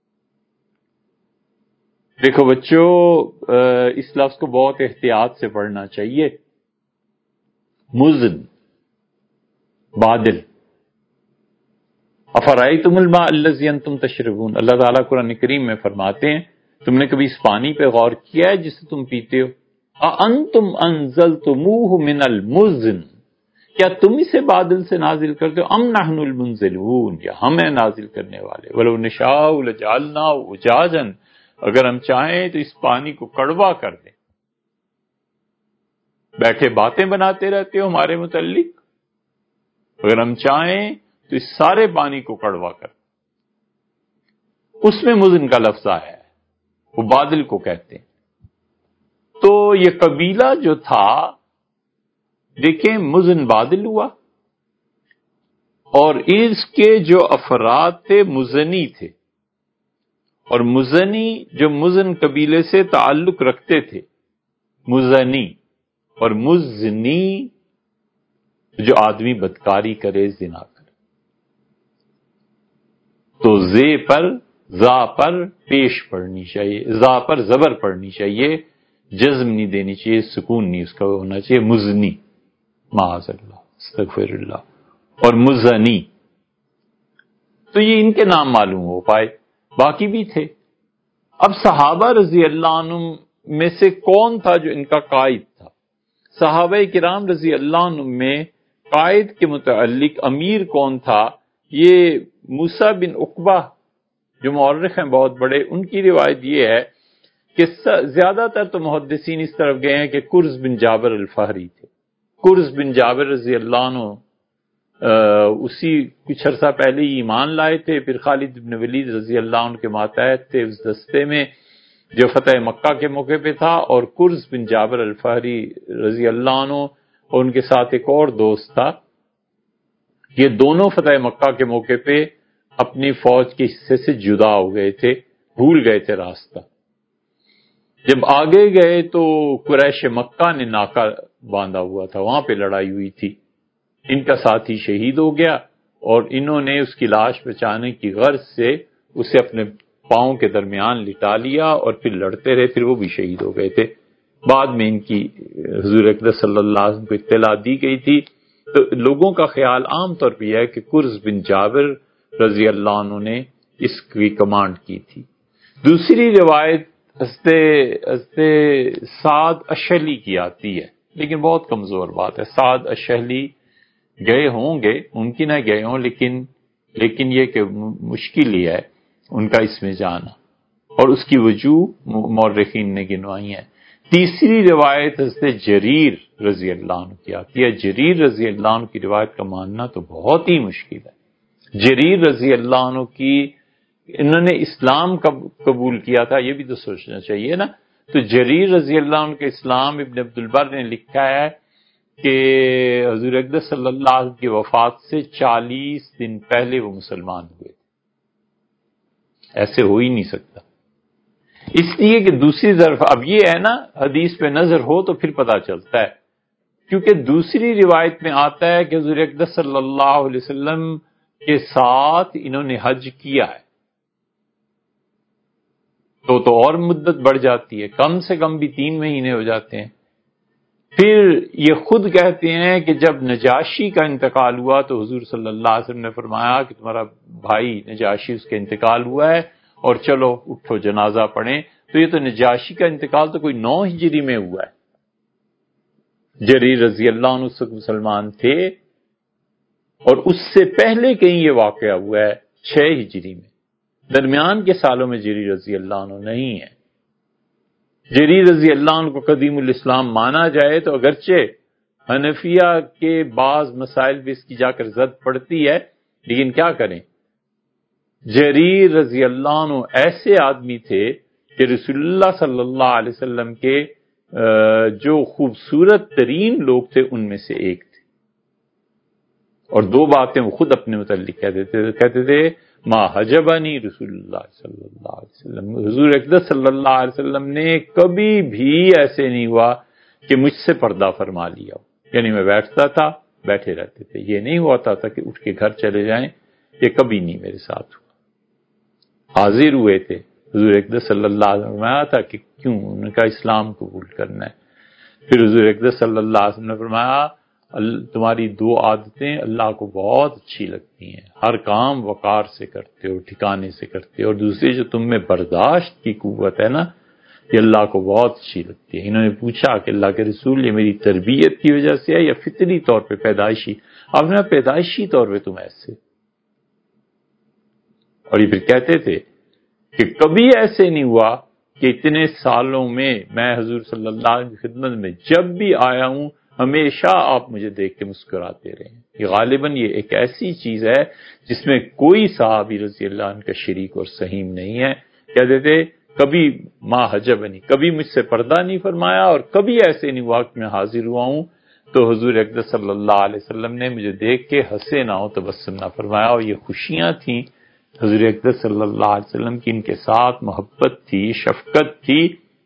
دیکھو بچوں، اس لفظ کو بہت احتیاط سے پڑھنا چاہیے. مزن، بادل. افرأیتم الماء الذی انتم تشربون، اللہ تعالیٰ قرآن کریم میں فرماتے ہیں تم نے کبھی اس پانی پہ غور کیا ہے جسے تم پیتے ہو؟ اَأَنتُمْ أَنزَلْتُمُوهُ مِنَ الْمُزْنِ، کیا تم اسے بادل سے نازل کرتے ہو؟ ام نحن المنزلون، یا ہم ہیں نازل کرنے والے. وَلَوْ نَشَاءُ لَجَعَلْنَاهُ أُجَاجًا، اگر ہم چاہیں تو اس پانی کو کڑوا کر دیں. بیٹھے باتیں بناتے رہتے ہو ہمارے متعلق. اگر ہم چاہیں تو اس سارے پانی کو کڑوا کر دیں. اس میں مزن کا لفظ آیا ہے، وہ بادل کو کہتے ہیں. تو یہ قبیلہ جو تھا، دیکھیں مزن بادل ہوا، اور اس کے جو افراد تھے مزنی تھے، اور مزنی جو مزن قبیلے سے تعلق رکھتے تھے، مزنی. اور مزنی جو آدمی بدکاری کرے، زنا کرے. تو زے پر زا پر پیش پڑھنی چاہیے، زا پر زبر پڑھنی چاہیے، جزم نہیں دینی چاہیے، سکون نہیں اس کا ہونا چاہیے. مزنی، معاذ اللہ، استغفر اللہ. اور مزنی، تو یہ ان کے نام معلوم ہو پائے، باقی بھی تھے. اب صحابہ رضی اللہ عنہ میں سے کون تھا جو ان کا قائد تھا؟ صحابہ کرام رضی اللہ عنہ میں قائد کے متعلق امیر کون تھا؟ یہ موسیٰ بن عقبہ جو مورخ ہیں بہت بڑے، ان کی روایت یہ ہے کہ زیادہ تر تو محدثین اس طرف گئے ہیں کہ کرز بن جابر الفہری تھے. کرز بن جابر رضی اللہ عنہ اسی کچھ عرصہ پہلے ہی ایمان لائے تھے، پھر خالد بن ولید رضی اللہ عنہ کے ماتحت تھے اس دستے میں جو فتح مکہ کے موقع پہ تھا. اور کرز بن جابر الفہری رضی اللہ عنہ اور ان کے ساتھ ایک اور دوست تھا، یہ دونوں فتح مکہ کے موقع پہ اپنی فوج کے حصے سے جدا ہو گئے تھے، بھول گئے تھے راستہ. جب آگے گئے تو قریش مکہ نے ناکہ باندھا ہوا تھا، وہاں پہ لڑائی ہوئی تھی. ان کا ساتھی شہید ہو گیا، اور انہوں نے اس کی لاش بچانے کی غرض سے اسے اپنے پاؤں کے درمیان لٹا لیا، اور پھر لڑتے رہے، پھر وہ بھی شہید ہو گئے تھے. بعد میں ان کی حضور اقدس صلی اللہ علیہ وسلم کو اطلاع دی گئی تھی. تو لوگوں کا خیال عام طور پہ یہ ہے کہ کرز بن جابر رضی اللہ عنہ نے اس کی کمانڈ کی تھی. دوسری روایت حضرت سعد اشہلی کی آتی ہے، لیکن بہت کمزور بات ہے. سعد اشہلی گئے ہوں گے، ممکن ہے گئے ہوں، لیکن لیکن یہ کہ مشکل ہی ہے ان کا اس میں جانا، اور اس کی وجوہ مورخین نے گنوائی ہیں. تیسری روایت حضرت جریر رضی اللہ عنہ کی آتی ہے. جریر رضی اللہ عنہ کی روایت کا ماننا تو بہت ہی مشکل ہے. جریر رضی اللہ عنہ کی، انہوں نے اسلام کب قبول کیا تھا یہ بھی تو سوچنا چاہیے نا. تو جریر رضی اللہ عنہ کے اسلام ابن عبد البر نے لکھا ہے کہ حضور اقدس صلی اللہ علیہ وسلم کی وفات سے چالیس دن پہلے وہ مسلمان ہوئے. ایسے ہو ہی نہیں سکتا، اس لیے کہ دوسری طرف اب یہ ہے نا، حدیث پہ نظر ہو تو پھر پتہ چلتا ہے، کیونکہ دوسری روایت میں آتا ہے کہ حضور اقدس صلی اللہ علیہ وسلم کے ساتھ انہوں نے حج کیا ہے، تو تو اور مدت بڑھ جاتی ہے، کم سے کم بھی تین مہینے ہو جاتے ہیں. پھر یہ خود کہتے ہیں کہ جب نجاشی کا انتقال ہوا تو حضور صلی اللہ علیہ وسلم نے فرمایا کہ تمہارا بھائی نجاشی اس کا انتقال ہوا ہے، اور چلو اٹھو جنازہ پڑھیں. تو یہ تو نجاشی کا انتقال تو کوئی نو ہجری میں ہوا ہے. جریر رضی اللہ عنہ اس وقت مسلمان تھے، اور اس سے پہلے کہیں یہ واقعہ ہوا ہے چھ ہجری میں. درمیان کے سالوں میں جریر رضی اللہ عنہ نہیں ہے۔ جریر رضی اللہ عنہ کو قدیم الاسلام مانا جائے تو اگرچہ حنفیہ کے بعض مسائل بھی اس کی جا کر زد پڑتی ہے، لیکن کیا کریں، جریر رضی اللہ عنہ ایسے آدمی تھے کہ رسول اللہ صلی اللہ علیہ وسلم کے جو خوبصورت ترین لوگ تھے ان میں سے ایک تھے، اور دو باتیں وہ خود اپنے متعلق کہتے تھے کہتے تھے ما حجبنی رسول اللہ صلی اللہ علیہ وسلم، حضور اقدس صلی اللہ علیہ وسلم نے کبھی بھی ایسے نہیں ہوا کہ مجھ سے پردہ فرما لیا ہو، یعنی میں بیٹھتا تھا بیٹھے رہتے تھے، یہ نہیں ہوتا تھا کہ اٹھ کے گھر چلے جائیں، یہ کبھی نہیں میرے ساتھ ہوا۔ حاضر ہوئے تھے حضور اقدس صلی اللہ علیہ وسلم، فرمایا تھا کہ کیوں، ان کا اسلام قبول کرنا ہے۔ پھر حضور اقدس صلی اللہ علیہ وسلم نے فرمایا تمہاری دو عادتیں اللہ کو بہت اچھی لگتی ہیں، ہر کام وقار سے کرتے ہو، ٹھکانے سے کرتے ہو، اور دوسری جو تم میں برداشت کی قوت ہے نا، یہ اللہ کو بہت اچھی لگتی ہے۔ انہوں نے پوچھا کہ اللہ کے رسول یہ میری تربیت کی وجہ سے ہے یا فطری طور پہ پیدائشی؟ آپ نے پیدائشی طور پہ تم ایسے، اور یہ پھر کہتے تھے کہ کبھی ایسے نہیں ہوا کہ اتنے سالوں میں میں حضور صلی اللہ علیہ وسلم کی خدمت میں جب بھی آیا ہوں ہمیشہ آپ مجھے دیکھ کے مسکراتے رہے ہیں۔ یہ غالباً یہ ایک ایسی چیز ہے جس میں کوئی صحابی رضی اللہ عنہ کا شریک اور سہیم نہیں ہے۔ کہتے تھے کبھی ما حجبنی، کبھی مجھ سے پردہ نہیں فرمایا، اور کبھی ایسے نہیں ہوا کہ میں حاضر ہوا ہوں تو حضور اقدس صلی اللہ علیہ وسلم نے مجھے دیکھ کے ہنسے نہ ہو، تبسم نہ فرمایا، اور یہ خوشیاں تھیں حضور اقدس صلی اللہ علیہ وسلم کی، ان کے ساتھ محبت تھی، شفقت تھی،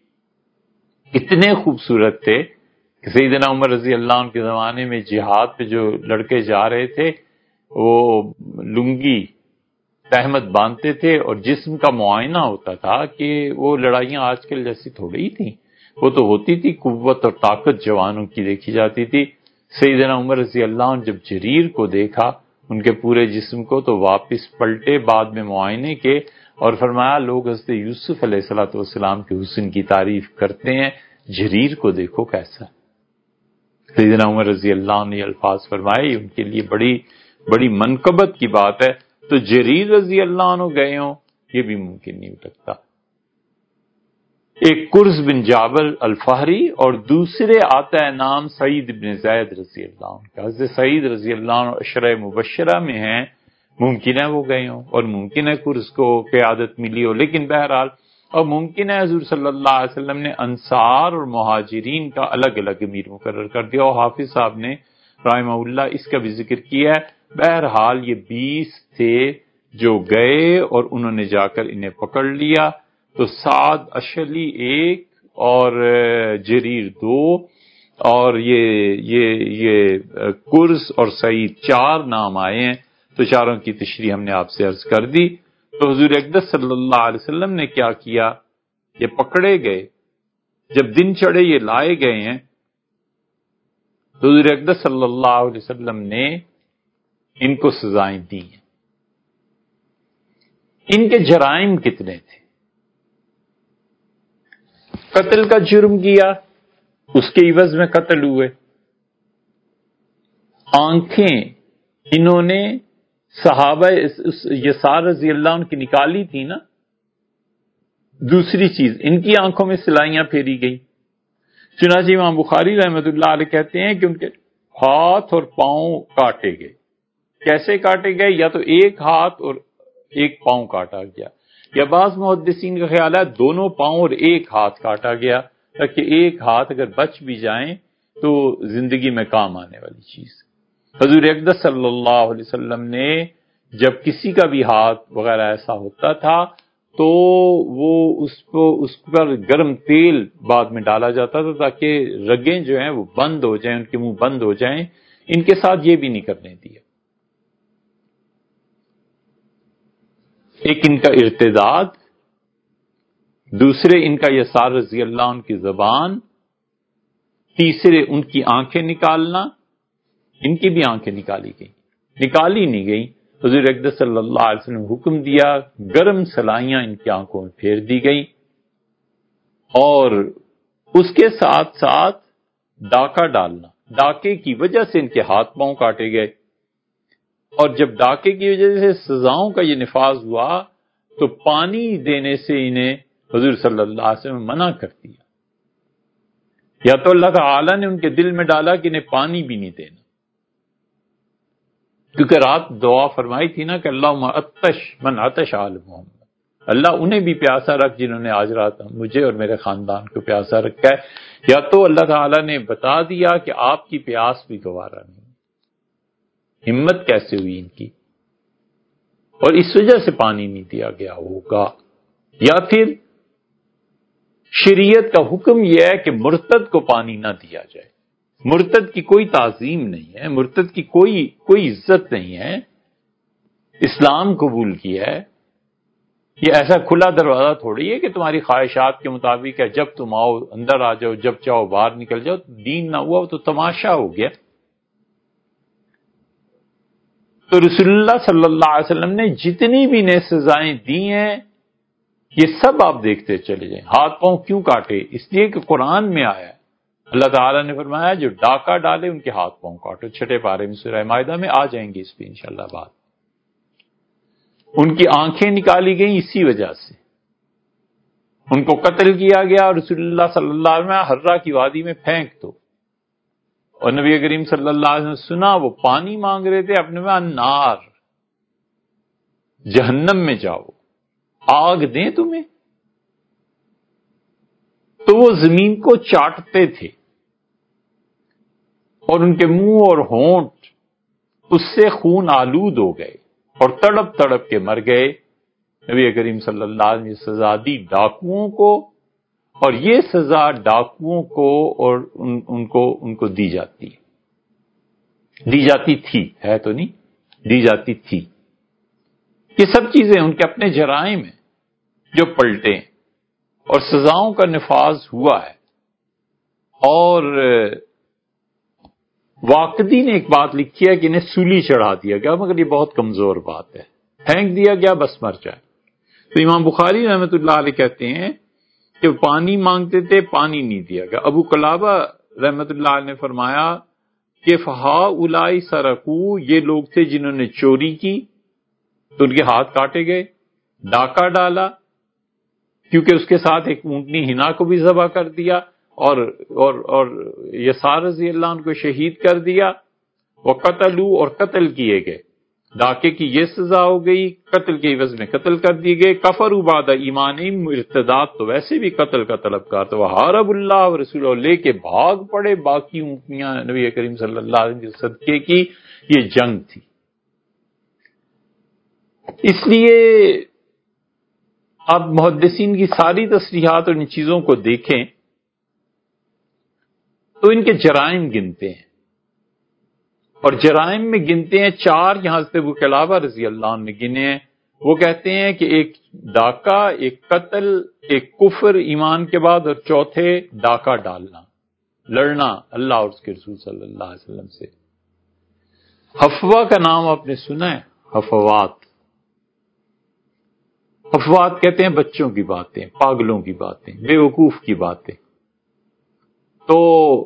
اتنے خوبصورت تھے کہ سیدنا عمر رضی اللہ عنہ کے زمانے میں جہاد پہ جو لڑکے جا رہے تھے وہ لنگی تہمت باندھتے تھے، اور جسم کا معائنہ ہوتا تھا کہ وہ لڑائیاں آج کل جیسی تھوڑی ہی تھیں، وہ تو ہوتی تھی، قوت اور طاقت جوانوں کی دیکھی جاتی تھی۔ سیدنا عمر رضی اللہ عنہ جب جریر کو دیکھا ان کے پورے جسم کو تو واپس پلٹے بعد میں معائنے کے، اور فرمایا لوگ حضرت یوسف علیہ الصلوۃ والسلام کے حسن کی تعریف کرتے ہیں، جریر کو دیکھو کیسا۔ سیدنا عمر رضی اللہ عنہ نے الفاظ فرمائے، ان کے لیے بڑی بڑی منقبت کی بات ہے، تو جریر رضی اللہ عنہ گئے ہوں یہ بھی ممکن نہیں ہو سکتا۔ ایک قرز بن جابر الفہری اور دوسرے آتا ہے نام سعید بن زید رضی اللہ عنہ کا۔ حضرت سعید رضی اللہ عنہ عشرہ مبشرہ میں ہیں، ممکن ہے وہ گئے ہوں اور ممکن ہے قرز کو قیادت ملی ہو، لیکن بہرحال اور ممکن ہے حضور صلی اللہ علیہ وسلم نے انصار اور مہاجرین کا الگ الگ امیر مقرر کر دیا، اور حافظ صاحب نے رحمہ اللہ اس کا بھی ذکر کیا ہے۔ بہرحال یہ بیس تھے جو گئے اور انہوں نے جا کر انہیں پکڑ لیا، تو سعد اشلی ایک اور جریر دو، اور یہ یہ یہ قرز اور سعید چار نام آئے ہیں، تو چاروں کی تشریح ہم نے آپ سے عرض کر دی۔ تو حضور اقدس صلی اللہ علیہ وسلم نے کیا کیا، یہ پکڑے گئے، جب دن چڑھے یہ لائے گئے ہیں، تو حضور اقدس صلی اللہ علیہ وسلم نے ان کو سزائیں دی ہیں۔ ان کے جرائم کتنے تھے؟ قتل کا جرم کیا، اس کے عوض میں قتل ہوئے۔ آنکھیں انہوں نے صحابہ یسار رضی اللہ عنہ کی نکالی تھی نا۔ دوسری چیز، ان کی آنکھوں میں سلائیاں پھیری گئی، چنانچہ امام بخاری رحمۃ اللہ علیہ کہتے ہیں کہ ان کے ہاتھ اور پاؤں کاٹے گئے۔ کیسے کاٹے گئے؟ یا تو ایک ہاتھ اور ایک پاؤں کاٹا گیا، یا بعض محدثین کا خیال ہے دونوں پاؤں اور ایک ہاتھ کاٹا گیا، تاکہ ایک ہاتھ اگر بچ بھی جائیں تو زندگی میں کام آنے والی چیز۔ حضور اقدس صلی اللہ علیہ وسلم نے جب کسی کا بھی ہاتھ وغیرہ ایسا ہوتا تھا تو وہ اس کو اس پر گرم تیل بعد میں ڈالا جاتا تھا تاکہ رگیں جو ہیں وہ بند ہو جائیں، ان کے منہ بند ہو جائیں۔ ان کے ساتھ یہ بھی نہیں کرنے دیا۔ ایک ان کا ارتداد، دوسرے ان کا یسار رضی اللہ عنہ کی زبان، تیسرے ان کی آنکھیں نکالنا۔ ان کی بھی آنکھیں نکالی گئی، نکالی نہیں گئی، حضور اقدس صلی اللہ علیہ وسلم نے حکم دیا، گرم سلائیاں ان کی آنکھوں میں پھیر دی گئی، اور اس کے ساتھ ساتھ ڈاکہ ڈالنا۔ ڈاکے کی وجہ سے ان کے ہاتھ پاؤں کاٹے گئے، اور جب ڈاکے کی وجہ سے سزاؤں کا یہ نفاذ ہوا تو پانی دینے سے انہیں حضور صلی اللہ علیہ وسلم منع کر دیا. یا تو اللہ تعالی نے ان کے دل میں ڈالا کہ انہیں پانی بھی نہیں دینا، کیونکہ رات دعا فرمائی تھی نا کہ اللہم عطش من عطش آل محمد، اللہ انہیں بھی پیاسا رکھ جنہوں نے آج رات مجھے اور میرے خاندان کو پیاسا رکھا ہے. یا تو اللہ تعالیٰ نے بتا دیا کہ آپ کی پیاس بھی گوارا نہیں، ہمت کیسے ہوئی ان کی، اور اس وجہ سے پانی نہیں دیا گیا ہوگا. یا پھر شریعت کا حکم یہ ہے کہ مرتد کو پانی نہ دیا جائے. مرتد کی کوئی تعظیم نہیں ہے، مرتد کی کوئی کوئی عزت نہیں ہے. اسلام قبول کیا ہے، یہ ایسا کھلا دروازہ تھوڑی ہے کہ تمہاری خواہشات کے مطابق ہے، جب تم آؤ اندر آ جاؤ، جب چاہو باہر نکل جاؤ. دین نہ ہوا تو تماشا ہو گیا. تو رسول اللہ صلی اللہ علیہ وسلم نے جتنی بھی نئے سزائیں دی ہیں یہ سب آپ دیکھتے چلے جائیں. ہاتھ پاؤں کیوں کاٹے؟ اس لیے کہ قرآن میں آیا ہے، اللہ تعالیٰ نے فرمایا جو ڈاکہ ڈالے ان کے ہاتھ پاؤں کاٹو. چھٹے پارے میں سورہ مائدہ میں آ جائیں گے اس پہ انشاءاللہ بات. ان کی آنکھیں نکالی گئیں اسی وجہ سے، ان کو قتل کیا گیا، اور رسول اللہ صلی اللہ علیہ وسلم حرہ کی وادی میں پھینک دو. اور نبی کریم صلی اللہ علیہ وسلم سنا وہ پانی مانگ رہے تھے، اپنے میں النار، جہنم میں جاؤ، آگ دیں تمہیں. تو وہ زمین کو چاٹتے تھے اور ان کے منہ اور ہونٹ اس سے خون آلود ہو گئے اور تڑپ تڑپ کے مر گئے. نبی کریم صلی اللہ علیہ وسلم نے سزا دی ڈاکوؤں کو، اور یہ سزا ڈاکوؤں کو اور ان, ان کو ان کو دی جاتی ہے، دی جاتی تھی، ہے تو نہیں، دی جاتی تھی. یہ سب چیزیں ان کے اپنے جرائم ہیں جو پلٹے ہیں، اور سزاؤں کا نفاذ ہوا ہے. اور واقدی نے ایک بات لکھی ہے کہ انہیں سولی چڑھا دیا گیا، مگر یہ بہت کمزور بات ہے. پھینک دیا گیا بس مر جائے. تو امام بخاری رحمۃ اللہ علیہ کہتے ہیں کہ پانی مانگتے تھے، پانی نہیں دیا گیا. ابو قلابہ رحمۃ اللہ علیہ نے فرمایا کہ فہا الائی سرقو، یہ لوگ تھے جنہوں نے چوری کی تو ان کے ہاتھ کاٹے گئے. ڈاکہ ڈالا کیونکہ اس کے ساتھ ایک اونٹنی ہنا کو بھی ذبح کر دیا، اور اور اور یسار رضی اللہ عنہ کو شہید کر دیا. وہ قتلوا، اور قتل کیے گئے. ڈاکے کی یہ سزا ہو گئی، قتل کے عوض میں قتل کر دیے گئے. کفروا بعد ایمانہم، ارتداد تو ویسے بھی قتل کا طلبگار تو وحارب اللہ و رسولہ، لے کے بھاگ پڑے باقی اونٹنیاں نبی کریم صلی اللہ علیہ وسلم کے صدقے کی. یہ جنگ تھی. اس لیے آپ محدثین کی ساری تصریحات اور ان چیزوں کو دیکھیں تو ان کے جرائم گنتے ہیں، اور جرائم میں گنتے ہیں چار. یہاں سے ابو قلابہ رضی اللہ عنہ نے گنے ہیں. وہ کہتے ہیں کہ ایک ڈاکہ، ایک قتل، ایک کفر ایمان کے بعد، اور چوتھے ڈاکہ ڈالنا، لڑنا اللہ اور اس کے رسول صلی اللہ علیہ وسلم سے. حفوہ کا نام آپ نے سنا ہے؟ حفوات، حفوات کہتے ہیں بچوں کی باتیں، پاگلوں کی باتیں، بے وقوف کی باتیں. تو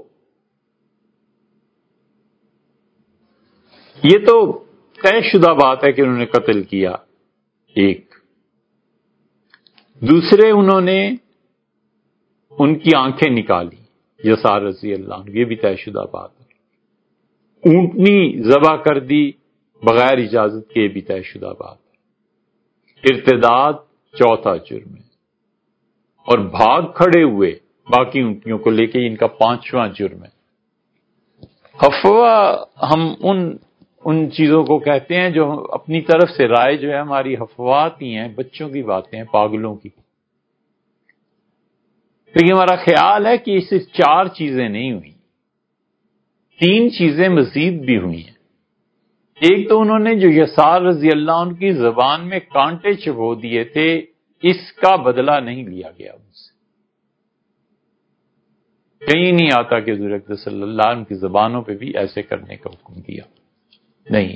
یہ تو طے شدہ بات ہے کہ انہوں نے قتل کیا. ایک دوسرے، انہوں نے ان کی آنکھیں نکالی، یسار رضی اللہ عنہ، یہ بھی طے شدہ بات ہے. اونٹنی ذبح کر دی بغیر اجازت کے، بھی طے شدہ بات ہے. ارتداد چوتھا جرم ہے، اور بھاگ کھڑے ہوئے باقی اونٹنیوں کو لے کے ان کا پانچواں جرم ہے. حفوہ ہم ان ان چیزوں کو کہتے ہیں جو اپنی طرف سے رائے جو ہے ہماری حفوات ہی ہیں، بچوں کی باتیں ہیں، پاگلوں کی. لیکن ہمارا خیال ہے کہ اس سے چار چیزیں نہیں ہوئی، تین چیزیں مزید بھی ہوئی ہیں. ایک تو انہوں نے جو یسار رضی اللہ عنہ کی زبان میں کانٹے چبھو دیے تھے، اس کا بدلہ نہیں لیا گیا ان سے. کہیں نہیں آتا کہ حضور اقدس صلی اللہ علیہ وسلم کی زبانوں پہ بھی ایسے کرنے کا حکم دیا نہیں.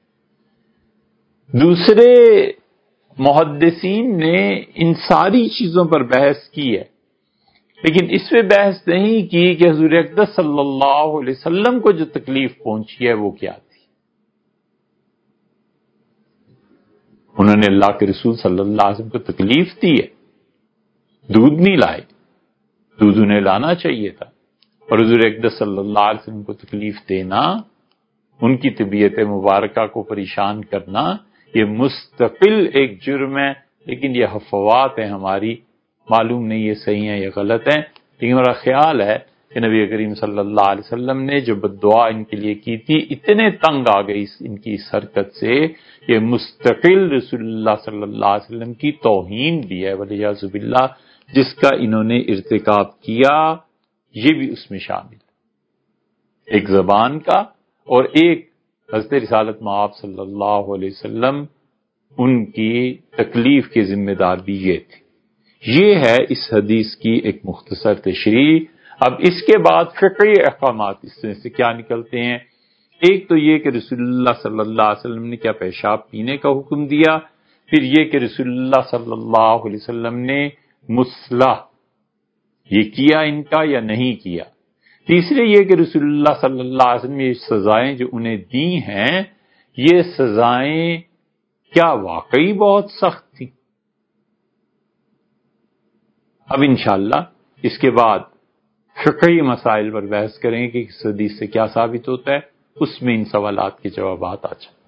دوسرے، محدثین نے ان ساری چیزوں پر بحث کی ہے، لیکن اس پہ بحث نہیں کی کہ حضور اقدس صلی اللہ علیہ وسلم کو جو تکلیف پہنچی ہے وہ کیا تھی. انہوں نے اللہ کے رسول صلی اللہ علیہ وسلم کو تکلیف دی ہے، دودھ نہیں لائے، دودھ انہیں لانا چاہیے تھا، اور حضور اقدس صلی اللہ علیہ وسلم کو تکلیف دینا، ان کی طبیعت مبارکہ کو پریشان کرنا، یہ مستقل ایک جرم ہے۔ لیکن یہ افواہات ہیں ہماری، معلوم نہیں یہ صحیح ہیں یا غلط ہیں، لیکن میرا خیال ہے کہ نبی کریم صلی اللہ علیہ وسلم نے جو بددعا ان کے لیے کی تھی، اتنے تنگ آ گئی ان کی اس حرکت سے، یہ مستقل رسول اللہ صلی اللہ علیہ وسلم کی توہین بھی ہے والعیاذ باللہ، جس کا انہوں نے ارتکاب کیا، یہ بھی اس میں شامل ہے، ایک زبان کا، اور ایک حضرت رسالت مآب صلی اللہ علیہ وسلم ان کی تکلیف کے ذمہ دار بھی یہ تھے۔ یہ ہے اس حدیث کی ایک مختصر تشریح۔ اب اس کے بعد فقہی احکامات اس میں سے کیا نکلتے ہیں؟ ایک تو یہ کہ رسول اللہ صلی اللہ علیہ وسلم نے کیا پیشاب پینے کا حکم دیا، پھر یہ کہ رسول اللہ صلی اللہ علیہ وسلم نے مصلح یہ کیا ان کا یا نہیں کیا، تیسرے یہ کہ رسول اللہ صلی اللہ علیہ وسلم یہ سزائیں جو انہیں دی ہیں، یہ سزائیں کیا واقعی بہت سخت تھی؟ اب انشاءاللہ اس کے بعد فقہی مسائل پر بحث کریں کہ اس حدیث سے کیا ثابت ہوتا ہے، اس میں ان سوالات کے جوابات آ جائیں۔